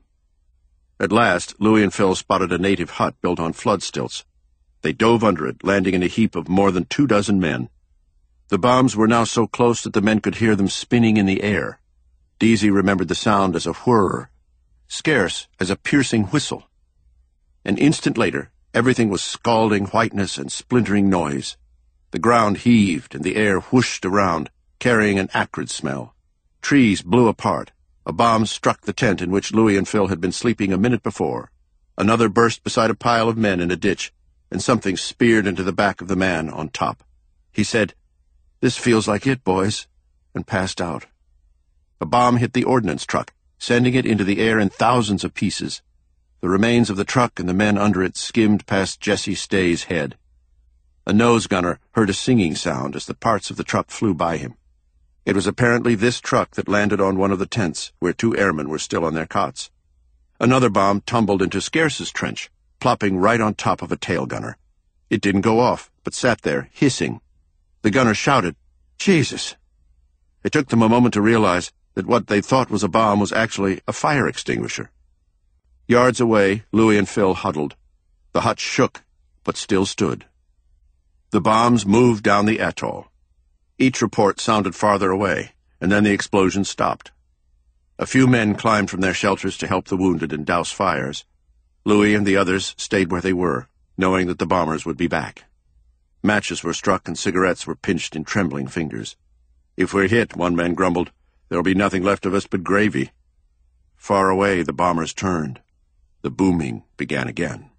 At last, Louis and Phil spotted a native hut built on flood stilts. They dove under it, landing in a heap of more than 24 men. The bombs were now so close that the men could hear them spinning in the air. Deasy remembered the sound as a whir, scarce as a piercing whistle. An instant later, everything was scalding whiteness and splintering noise. The ground heaved and the air whooshed around, carrying an acrid smell. Trees blew apart. A bomb struck the tent in which Louis and Phil had been sleeping a minute before. Another burst beside a pile of men in a ditch, and something speared into the back of the man on top. He said, "This feels like it, boys," and passed out. A bomb hit the ordnance truck, sending it into the air in thousands of pieces. The remains of the truck and the men under it skimmed past Jesse Stay's head. A nose gunner heard a singing sound as the parts of the truck flew by him. It was apparently this truck that landed on one of the tents, where 2 airmen were still on their cots. Another bomb tumbled into Scarce's trench, plopping right on top of a tail gunner. It didn't go off, but sat there, hissing. The gunner shouted, "Jesus!" It took them a moment to realize that what they thought was a bomb was actually a fire extinguisher. Yards away, Louis and Phil huddled. The hut shook, but still stood. The bombs moved down the atoll. Each report sounded farther away, and then the explosion stopped. A few men climbed from their shelters to help the wounded and douse fires. Louis and the others stayed where they were, knowing that the bombers would be back. Matches were struck and cigarettes were pinched in trembling fingers. "If we're hit," one man grumbled, "there'll be nothing left of us but gravy." Far away, the bombers turned. The booming began again.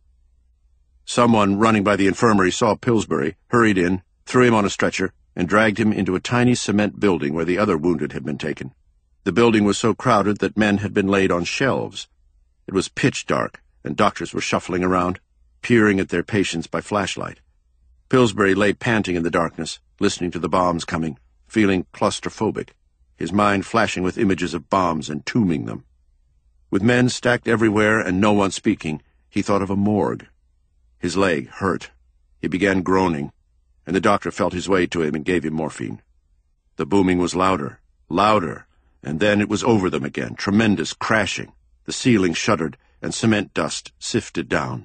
Someone running by the infirmary saw Pillsbury, hurried in, threw him on a stretcher, and dragged him into a tiny cement building where the other wounded had been taken. The building was so crowded that men had been laid on shelves. It was pitch dark, and doctors were shuffling around, peering at their patients by flashlight. Pillsbury lay panting in the darkness, listening to the bombs coming, feeling claustrophobic, his mind flashing with images of bombs entombing them. With men stacked everywhere and no one speaking, he thought of a morgue. His leg hurt. He began groaning, and the doctor felt his way to him and gave him morphine. The booming was louder, louder, and then it was over them again, tremendous crashing. The ceiling shuddered, and cement dust sifted down.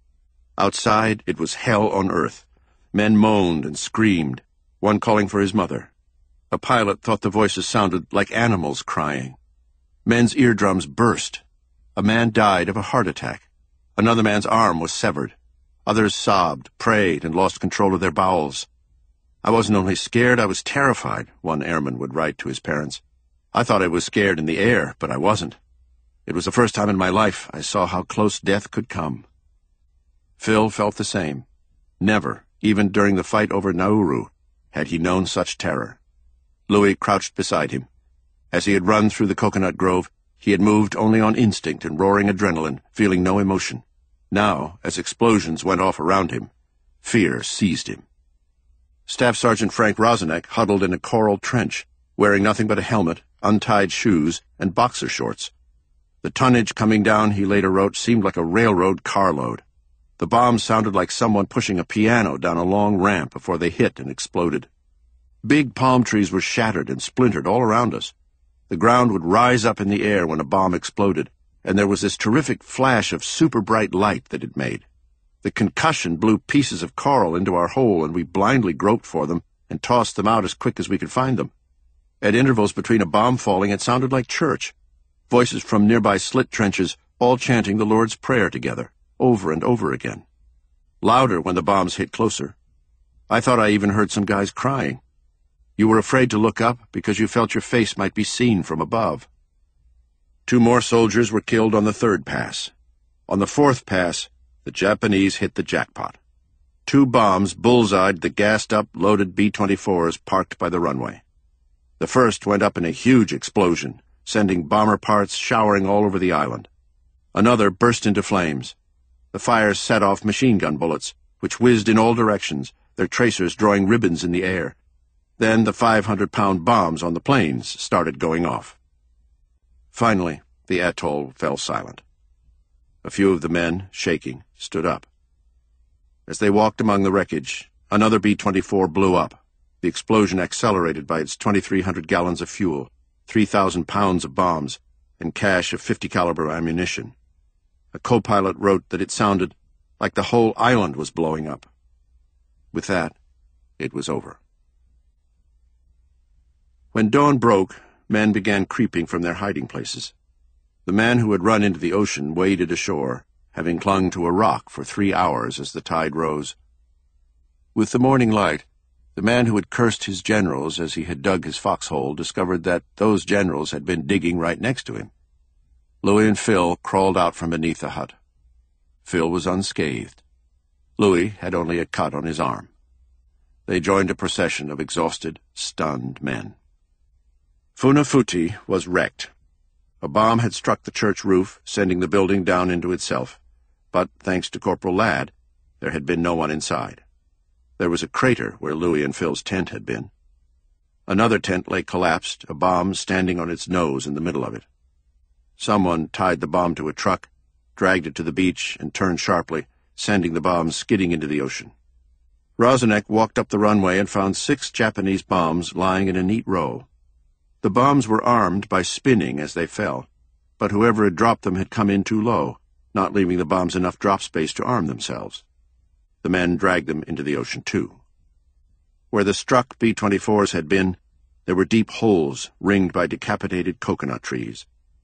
Outside, it was hell on earth. Men moaned and screamed, one calling for his mother. A pilot thought the voices sounded like animals crying. Men's eardrums burst. A man died of a heart attack. Another man's arm was severed. Others sobbed, prayed, and lost control of their bowels. "I wasn't only scared, I was terrified," one airman would write to his parents. "I thought I was scared in the air, but I wasn't. It was the first time in my life I saw how close death could come." Phil felt the same. Never, even during the fight over Nauru, had he known such terror. Louis crouched beside him. As he had run through the coconut grove, he had moved only on instinct and roaring adrenaline, feeling no emotion. Now, as explosions went off around him, fear seized him. Staff Sergeant Frank Rozenek huddled in a coral trench, wearing nothing but a helmet, untied shoes, and boxer shorts. The tonnage coming down, he later wrote, seemed like a railroad carload. The bombs sounded like someone pushing a piano down a long ramp before they hit and exploded. Big palm trees were shattered and splintered all around us. The ground would rise up in the air when a bomb exploded, and there was this terrific flash of super-bright light that it made. The concussion blew pieces of coral into our hole, and we blindly groped for them and tossed them out as quick as we could find them. At intervals between a bomb falling, it sounded like church. Voices from nearby slit trenches all chanting the Lord's Prayer together, over and over again. Louder when the bombs hit closer. I thought I even heard some guys crying. You were afraid to look up because you felt your face might be seen from above. 2 more soldiers were killed on the 3rd pass. On the 4th pass, the Japanese hit the jackpot. 2 bombs bullseyed the gassed-up, loaded B-24s parked by the runway. The first went up in a huge explosion, sending bomber parts showering all over the island. Another burst into flames. The fire set off machine gun bullets, which whizzed in all directions, their tracers drawing ribbons in the air. Then the 500-pound bombs on the planes started going off. Finally, the atoll fell silent. A few of the men, shaking, stood up. As they walked among the wreckage, another B-24 blew up, the explosion accelerated by its 2,300 gallons of fuel, 3,000 pounds of bombs, and cache of .50 caliber ammunition. A co-pilot wrote that it sounded like the whole island was blowing up. With that, it was over. When dawn broke, men began creeping from their hiding places. The man who had run into the ocean waded ashore, having clung to a rock for 3 hours as the tide rose. With the morning light, the man who had cursed his generals as he had dug his foxhole discovered that those generals had been digging right next to him. Louis and Phil crawled out from beneath the hut. Phil was unscathed. Louis had only a cut on his arm. They joined a procession of exhausted, stunned men. Funafuti was wrecked. A bomb had struck the church roof, sending the building down into itself. But, thanks to Corporal Ladd, there had been no one inside. There was a crater where Louis and Phil's tent had been. Another tent lay collapsed, a bomb standing on its nose in the middle of it. Someone tied the bomb to a truck, dragged it to the beach, and turned sharply, sending the bomb skidding into the ocean. Rozenek walked up the runway and found 6 Japanese bombs lying in a neat row. The bombs were armed by spinning as they fell, but whoever had dropped them had come in too low, not leaving the bombs enough drop space to arm themselves. The men dragged them into the ocean, too. Where the struck B-24s had been, there were deep holes ringed by decapitated coconut trees.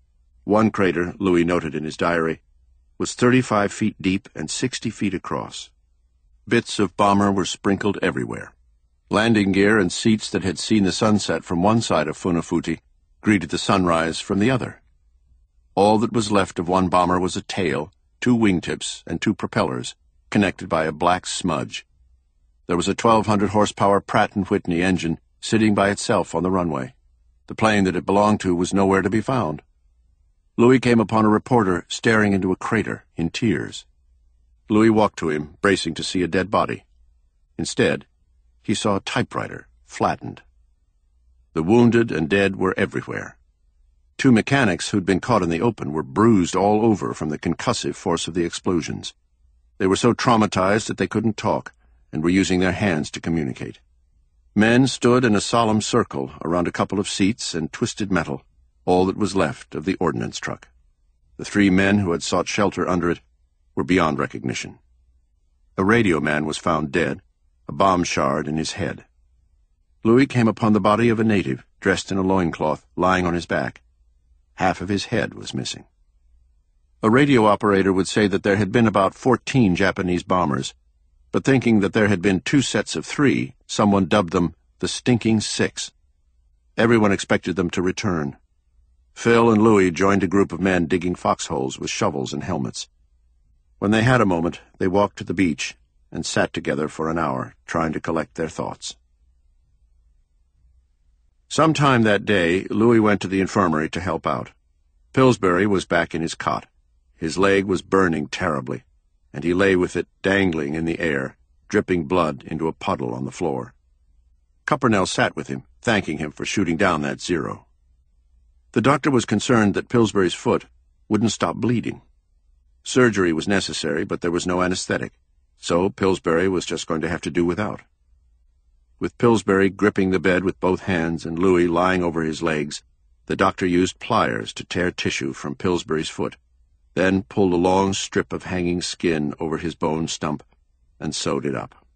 One crater, Louis noted in his diary, was 35 feet deep and 60 feet across. Bits of bomber were sprinkled everywhere. Landing gear and seats that had seen the sunset from one side of Funafuti greeted the sunrise from the other. All that was left of one bomber was a tail, 2 wingtips, and 2 propellers, connected by a black smudge. There was a 1,200-horsepower Pratt & Whitney engine sitting by itself on the runway. The plane that it belonged to was nowhere to be found. Louis came upon a reporter staring into a crater, in tears. Louis walked to him, bracing to see a dead body. Instead, he saw a typewriter, flattened. The wounded and dead were everywhere. 2 mechanics who'd been caught in the open were bruised all over from the concussive force of the explosions. They were so traumatized that they couldn't talk, and were using their hands to communicate. Men stood in a solemn circle around a couple of seats and twisted metal, all that was left of the ordnance truck. The 3 men who had sought shelter under it were beyond recognition. A radio man was found dead, a bomb shard in his head. Louis came upon the body of a native, dressed in a loincloth, lying on his back. Half of his head was missing. A radio operator would say that there had been about 14 Japanese bombers, but thinking that there had been 2 sets of 3, someone dubbed them the Stinking Six. Everyone expected them to return. Phil and Louis joined a group of men digging foxholes with shovels and helmets. When they had a moment, they walked to the beach and sat together for an hour, trying to collect their thoughts. Sometime that day, Louis went to the infirmary to help out. Pillsbury was back in his cot. His leg was burning terribly, and he lay with it dangling in the air, dripping blood into a puddle on the floor. Cuppernell sat with him, thanking him for shooting down that Zero. The doctor was concerned that Pillsbury's foot wouldn't stop bleeding. Surgery was necessary, but there was no anesthetic, so Pillsbury was just going to have to do without. With Pillsbury gripping the bed with both hands and Louis lying over his legs, the doctor used pliers to tear tissue from Pillsbury's foot, then pulled a long strip of hanging skin over his bone stump and sewed it up.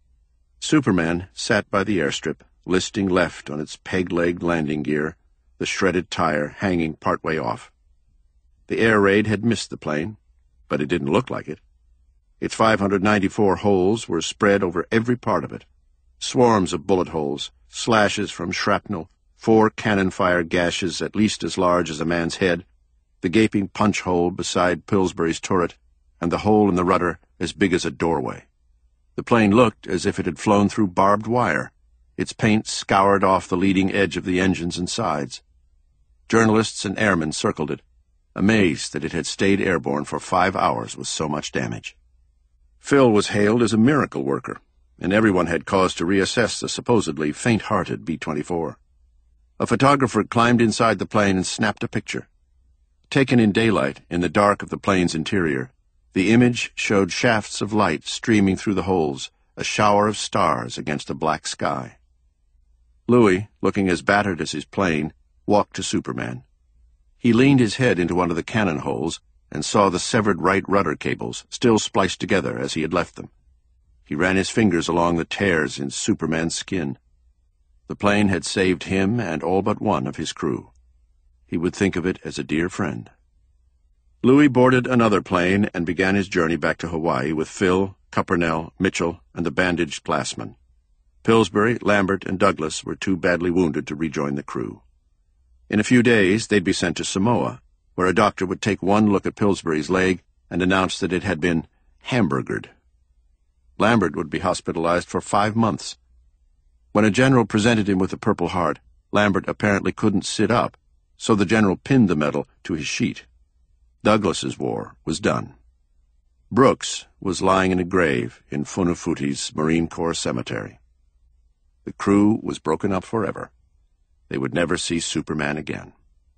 Superman sat by the airstrip, listing left on its peg-legged landing gear, the shredded tire hanging partway off. The air raid had missed the plane, but it didn't look like it. Its 594 holes were spread over every part of it. Swarms of bullet holes, slashes from shrapnel, 4 cannon-fire gashes at least as large as a man's head, the gaping punch hole beside Pillsbury's turret, and the hole in the rudder as big as a doorway. The plane looked as if it had flown through barbed wire, its paint scoured off the leading edge of the engines and sides. Journalists and airmen circled it, amazed that it had stayed airborne for 5 hours with so much damage. Phil was hailed as a miracle worker, and everyone had cause to reassess the supposedly faint-hearted B-24. A photographer climbed inside the plane and snapped a picture. Taken in daylight, in the dark of the plane's interior, the image showed shafts of light streaming through the holes, a shower of stars against a black sky. Louis, looking as battered as his plane, walked to Superman. He leaned his head into one of the cannon holes and saw the severed right rudder cables still spliced together as he had left them. He ran his fingers along the tears in Superman's skin. The plane had saved him and all but one of his crew. He would think of it as a dear friend. Louis boarded another plane and began his journey back to Hawaii with Phil, Cuppernell, Mitchell, and the bandaged glassman. Pillsbury, Lambert, and Douglas were too badly wounded to rejoin the crew. In a few days, they'd be sent to Samoa, where a doctor would take one look at Pillsbury's leg and announce that it had been hamburgered. Lambert would be hospitalized for 5 months. When a general presented him with a Purple Heart, Lambert apparently couldn't sit up, so the general pinned the medal to his sheet. Douglas's war was done. Brooks was lying in a grave in Funafuti's Marine Corps Cemetery. The crew was broken up forever. They would never see Superman again.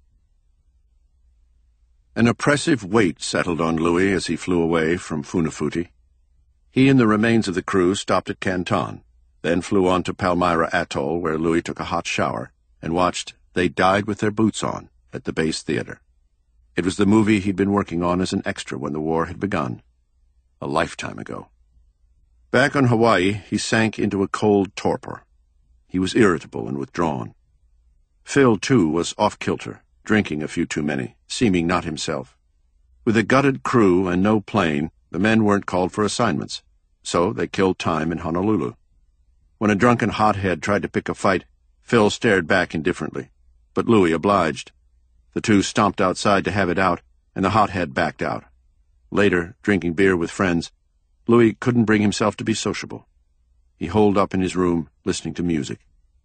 An oppressive weight settled on Louis as he flew away from Funafuti. He and the remains of the crew stopped at Canton, then flew on to Palmyra Atoll, where Louis took a hot shower and watched They Died with Their Boots On at the base theater. It was the movie he'd been working on as an extra when the war had begun, a lifetime ago. Back on Hawaii, he sank into a cold torpor. He was irritable and withdrawn. Phil, too, was off-kilter, drinking a few too many, seeming not himself. With a gutted crew and no plane, the men weren't called for assignments, so they killed time in Honolulu. When a drunken hothead tried to pick a fight, Phil stared back indifferently, but Louis obliged. The two stomped outside to have it out, and the hothead backed out. Later, drinking beer with friends, Louis couldn't bring himself to be sociable. He holed up in his room, listening to music.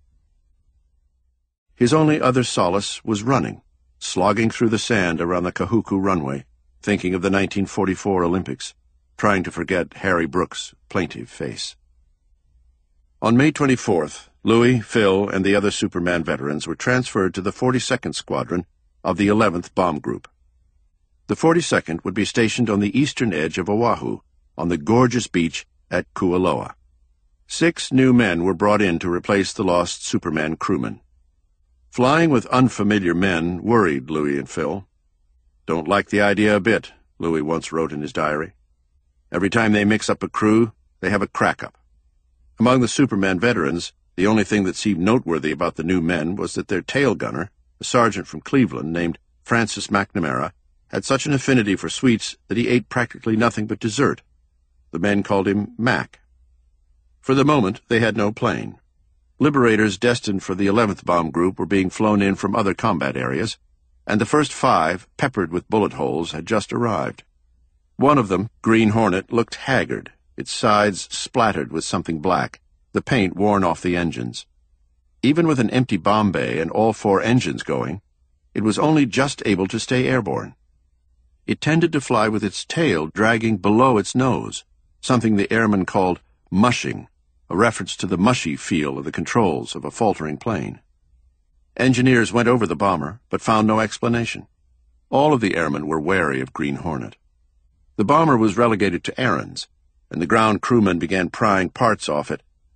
His only other solace was running, slogging through the sand around the Kahuku runway, thinking of the 1944 Olympics, trying to forget Harry Brooks' plaintive face. On May 24th, Louis, Phil, and the other Superman veterans were transferred to the 42nd Squadron of the 11th Bomb Group. The 42nd would be stationed on the eastern edge of Oahu, on the gorgeous beach at Kualoa. 6 new men were brought in to replace the lost Superman crewmen. Flying with unfamiliar men worried Louis and Phil. "Don't like the idea a bit," Louis once wrote in his diary. "Every time they mix up a crew, they have a crack-up." Among the Superman veterans, the only thing that seemed noteworthy about the new men was that their tail gunner, a sergeant from Cleveland named Francis McNamara, had such an affinity for sweets that he ate practically nothing but dessert. The men called him Mac. For the moment, they had no plane. Liberators destined for the 11th Bomb Group were being flown in from other combat areas, and the first 5, peppered with bullet holes, had just arrived. One of them, Green Hornet, looked haggard, its sides splattered with something black, the paint worn off the engines. Even with an empty bomb bay and all 4 engines going, it was only just able to stay airborne. It tended to fly with its tail dragging below its nose, something the airmen called mushing, a reference to the mushy feel of the controls of a faltering plane. Engineers went over the bomber, but found no explanation. All of the airmen were wary of Green Hornet. The bomber was relegated to errands, and the ground crewmen began prying parts off it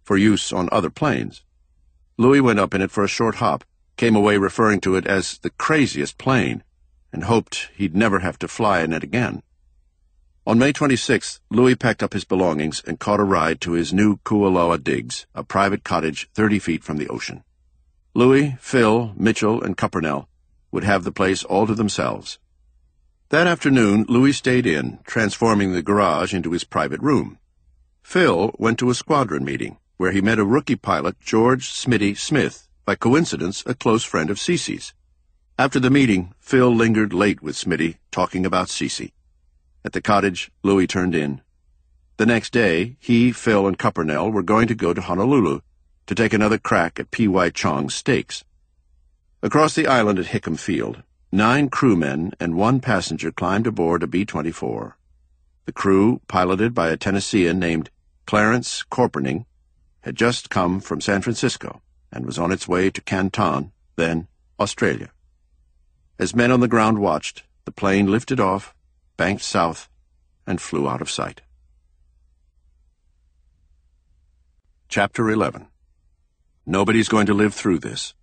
for use on other planes. Louis went up in it for a short hop, came away referring to it as the craziest plane, and hoped he'd never have to fly in it again. On May 26th, Louis packed up his belongings and caught a ride to his new Kualoa Digs, a private cottage 30 feet from the ocean. Louis, Phil, Mitchell, and Cuppernell would have the place all to themselves. That afternoon, Louis stayed in, transforming the garage into his private room. Phil went to a squadron meeting, where he met a rookie pilot, George Smitty Smith, by coincidence a close friend of Cece's. After the meeting, Phil lingered late with Smitty, talking about Cece. At the cottage, Louis turned in. The next day, he, Phil, and Cuppernell were going to go to Honolulu to take another crack at P.Y. Chong's steaks. Across the island at Hickam Field, 9 crewmen and 1 passenger climbed aboard a B-24. The crew, piloted by a Tennessean named Clarence Corpening, had just come from San Francisco and was on its way to Canton, then Australia. As men on the ground watched, the plane lifted off, banked south, and flew out of sight. Chapter 11. Nobody's going to live through this.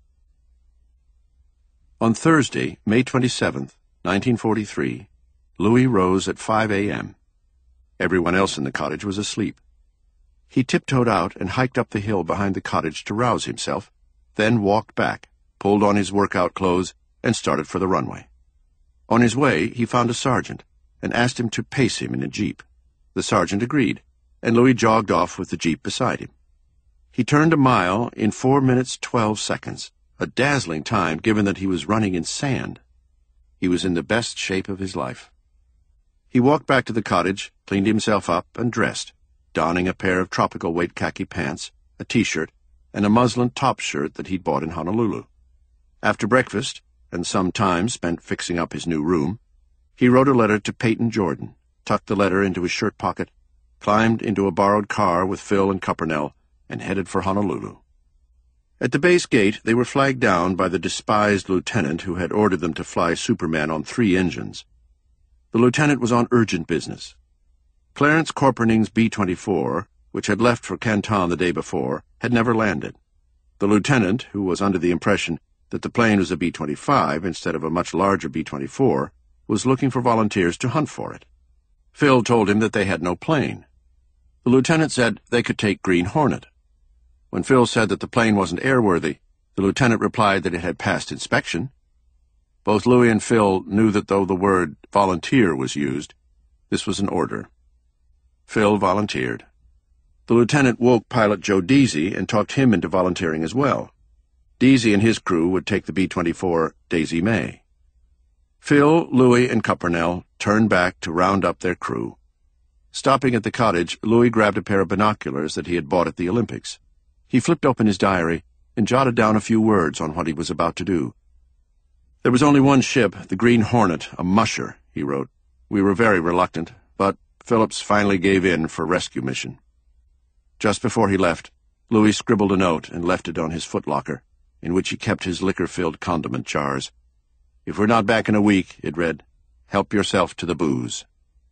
On Thursday, May 27th, 1943, Louis rose at 5 a.m. Everyone else in the cottage was asleep. He tiptoed out and hiked up the hill behind the cottage to rouse himself, then walked back, pulled on his workout clothes, and started for the runway. On his way, he found a sergeant and asked him to pace him in a jeep. The sergeant agreed, and Louis jogged off with the jeep beside him. He turned a mile in 4 minutes 12 seconds, a dazzling time given that he was running in sand. He was in the best shape of his life. He walked back to the cottage, cleaned himself up, and dressed, donning a pair of tropical weight khaki pants, a T-shirt, and a muslin top shirt that he'd bought in Honolulu. After breakfast, and some time spent fixing up his new room, he wrote a letter to Peyton Jordan, tucked the letter into his shirt pocket, climbed into a borrowed car with Phil and Cuppernell, and headed for Honolulu. At the base gate, they were flagged down by the despised lieutenant who had ordered them to fly Superman on 3 engines. The lieutenant was on urgent business. Clarence Corpening's B-24, which had left for Canton the day before, had never landed. The lieutenant, who was under the impression that the plane was a B-25 instead of a much larger B-24, was looking for volunteers to hunt for it. Phil told him that they had no plane. The lieutenant said they could take Green Hornet. When Phil said that the plane wasn't airworthy, the lieutenant replied that it had passed inspection. Both Louis and Phil knew that though the word volunteer was used, this was an order. Phil volunteered. The lieutenant woke pilot Joe Deasy and talked him into volunteering as well. Deasy and his crew would take the B-24 Daisy May. Phil, Louis, and Cuppernell turned back to round up their crew. Stopping at the cottage, Louis grabbed a pair of binoculars that he had bought at the Olympics. He flipped open his diary and jotted down a few words on what he was about to do. There was only one ship, the Green Hornet, a musher, he wrote. We were very reluctant, but Phillips finally gave in for rescue mission. Just before he left, Louis scribbled a note and left it on his footlocker, in which he kept his liquor-filled condiment jars. If we're not back in a week, it read, help yourself to the booze.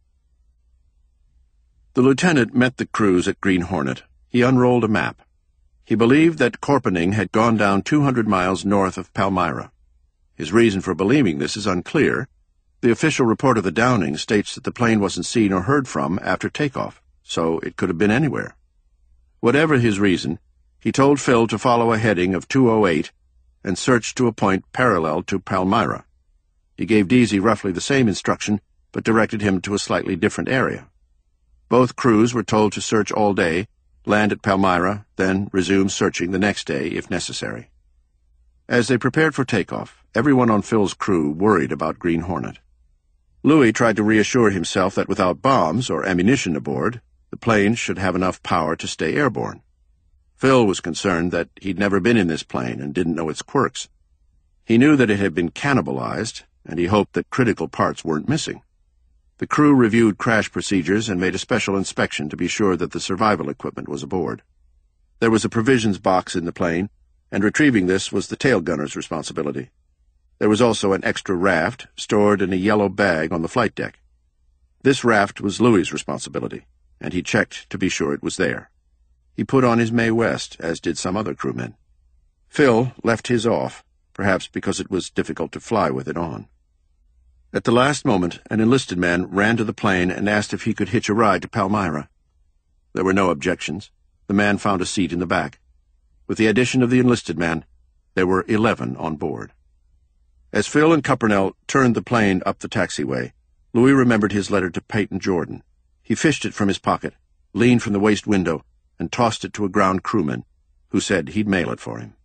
The lieutenant met the crews at Green Hornet. He unrolled a map. He believed that Corpening had gone down 200 miles north of Palmyra. His reason for believing this is unclear. The official report of the downing states that the plane wasn't seen or heard from after takeoff, so it could have been anywhere. Whatever his reason, he told Phil to follow a heading of 208 and search to a point parallel to Palmyra. He gave Deasy roughly the same instruction, but directed him to a slightly different area. Both crews were told to search all day, land at Palmyra, then resume searching the next day if necessary. As they prepared for takeoff, everyone on Phil's crew worried about Green Hornet. Louis tried to reassure himself that without bombs or ammunition aboard, the plane should have enough power to stay airborne. Phil was concerned that he'd never been in this plane and didn't know its quirks. He knew that it had been cannibalized, and he hoped that critical parts weren't missing. The crew reviewed crash procedures and made a special inspection to be sure that the survival equipment was aboard. There was a provisions box in the plane, and retrieving this was the tail gunner's responsibility. There was also an extra raft stored in a yellow bag on the flight deck. This raft was Louis's responsibility, and he checked to be sure it was there. He put on his Mae West, as did some other crewmen. Phil left his off, perhaps because it was difficult to fly with it on. At the last moment, an enlisted man ran to the plane and asked if he could hitch a ride to Palmyra. There were no objections. The man found a seat in the back. With the addition of the enlisted man, there were 11 on board. As Phil and Cuppernell turned the plane up the taxiway, Louis remembered his letter to Peyton Jordan. He fished it from his pocket, leaned from the waist window, and tossed it to a ground crewman, who said he'd mail it for him.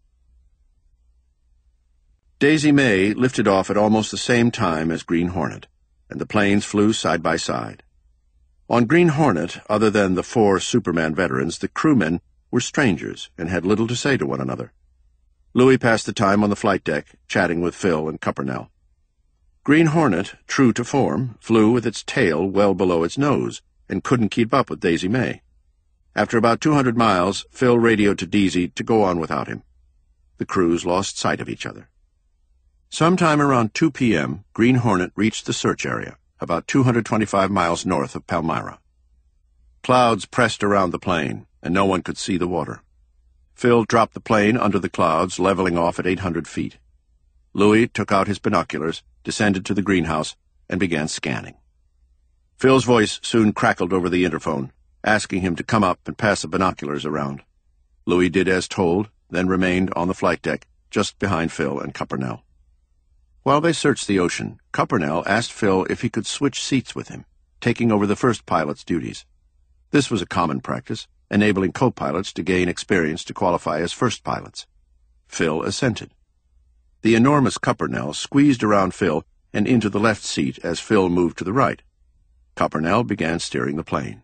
Daisy May lifted off at almost the same time as Green Hornet, and the planes flew side by side. On Green Hornet, other than the 4 Superman veterans, the crewmen were strangers and had little to say to one another. Louis passed the time on the flight deck, chatting with Phil and Cuppernell. Green Hornet, true to form, flew with its tail well below its nose and couldn't keep up with Daisy May. After about 200 miles, Phil radioed to Daisy to go on without him. The crews lost sight of each other. Sometime around 2 p.m., Green Hornet reached the search area, about 225 miles north of Palmyra. Clouds pressed around the plane, and no one could see the water. Phil dropped the plane under the clouds, leveling off at 800 feet. Louis took out his binoculars, descended to the greenhouse, and began scanning. Phil's voice soon crackled over the interphone, asking him to come up and pass the binoculars around. Louis did as told, then remained on the flight deck, just behind Phil and Cuppernell. While they searched the ocean, Cuppernell asked Phil if he could switch seats with him, taking over the first pilot's duties. This was a common practice, enabling co-pilots to gain experience to qualify as first pilots. Phil assented. The enormous Cuppernell squeezed around Phil and into the left seat as Phil moved to the right. Cuppernell began steering the plane.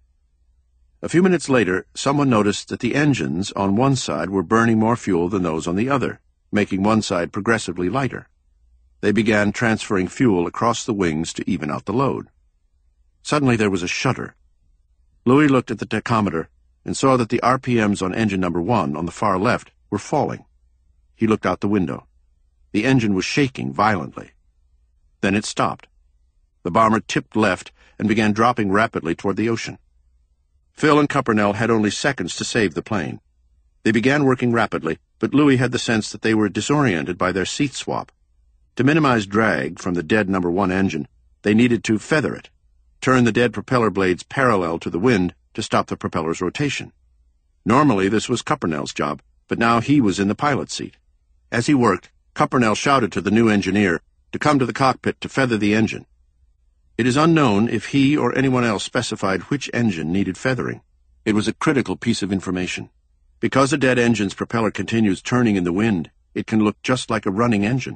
A few minutes later, someone noticed that the engines on one side were burning more fuel than those on the other, making one side progressively lighter. They began transferring fuel across the wings to even out the load. Suddenly there was a shudder. Louis looked at the tachometer and saw that the RPMs on engine number 1 on the far left were falling. He looked out the window. The engine was shaking violently. Then it stopped. The bomber tipped left and began dropping rapidly toward the ocean. Phil and Cuppernell had only seconds to save the plane. They began working rapidly, but Louis had the sense that they were disoriented by their seat swap. To minimize drag from the dead number 1 engine, they needed to feather it, turn the dead propeller blades parallel to the wind to stop the propeller's rotation. Normally this was Cuppernell's job, but now he was in the pilot's seat. As he worked, Cuppernell shouted to the new engineer to come to the cockpit to feather the engine. It is unknown if he or anyone else specified which engine needed feathering. It was a critical piece of information. Because a dead engine's propeller continues turning in the wind, it can look just like a running engine.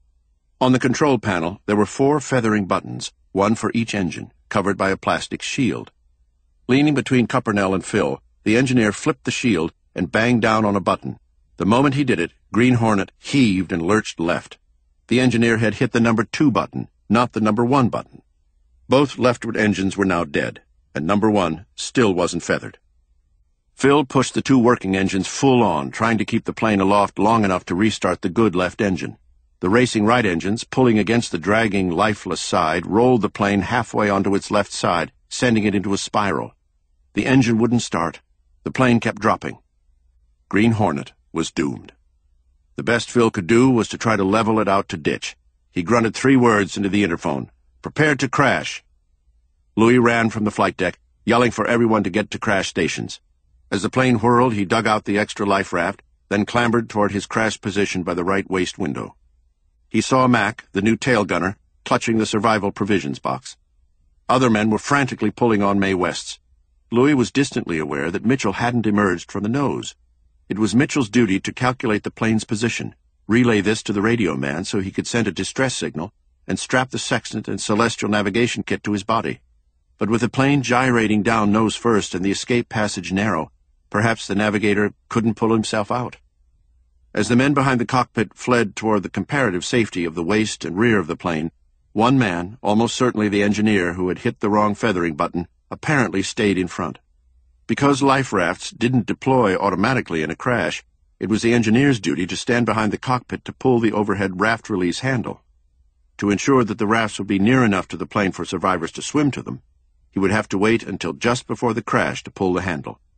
On the control panel, there were 4 feathering buttons, one for each engine, covered by a plastic shield. Leaning between Cuppernell and Phil, the engineer flipped the shield and banged down on a button. The moment he did it, Green Hornet heaved and lurched left. The engineer had hit the number 2 button, not the number 1 button. Both leftward engines were now dead, and number 1 still wasn't feathered. Phil pushed the 2 working engines full on, trying to keep the plane aloft long enough to restart the good left engine. The racing right engines, pulling against the dragging, lifeless side, rolled the plane halfway onto its left side, sending it into a spiral. The engine wouldn't start. The plane kept dropping. Green Hornet was doomed. The best Phil could do was to try to level it out to ditch. He grunted 3 words into the interphone. "Prepared to crash." Louis ran from the flight deck, yelling for everyone to get to crash stations. As the plane whirled, he dug out the extra life raft, then clambered toward his crash position by the right waist window. He saw Mac, the new tail gunner, clutching the survival provisions box. Other men were frantically pulling on Mae Wests. Louis was distantly aware that Mitchell hadn't emerged from the nose. It was Mitchell's duty to calculate the plane's position, relay this to the radio man so he could send a distress signal, and strap the sextant and celestial navigation kit to his body. But with the plane gyrating down nose first and the escape passage narrow, perhaps the navigator couldn't pull himself out. As the men behind the cockpit fled toward the comparative safety of the waist and rear of the plane, one man, almost certainly the engineer who had hit the wrong feathering button, apparently stayed in front. Because life rafts didn't deploy automatically in a crash, it was the engineer's duty to stand behind the cockpit to pull the overhead raft release handle. To ensure that the rafts would be near enough to the plane for survivors to swim to them, he would have to wait until just before the crash to pull the handle.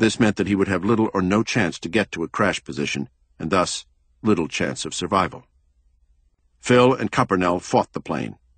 This meant that he would have little or no chance to get to a crash position, and thus little chance of survival. Phil and Cuppernell fought the plane.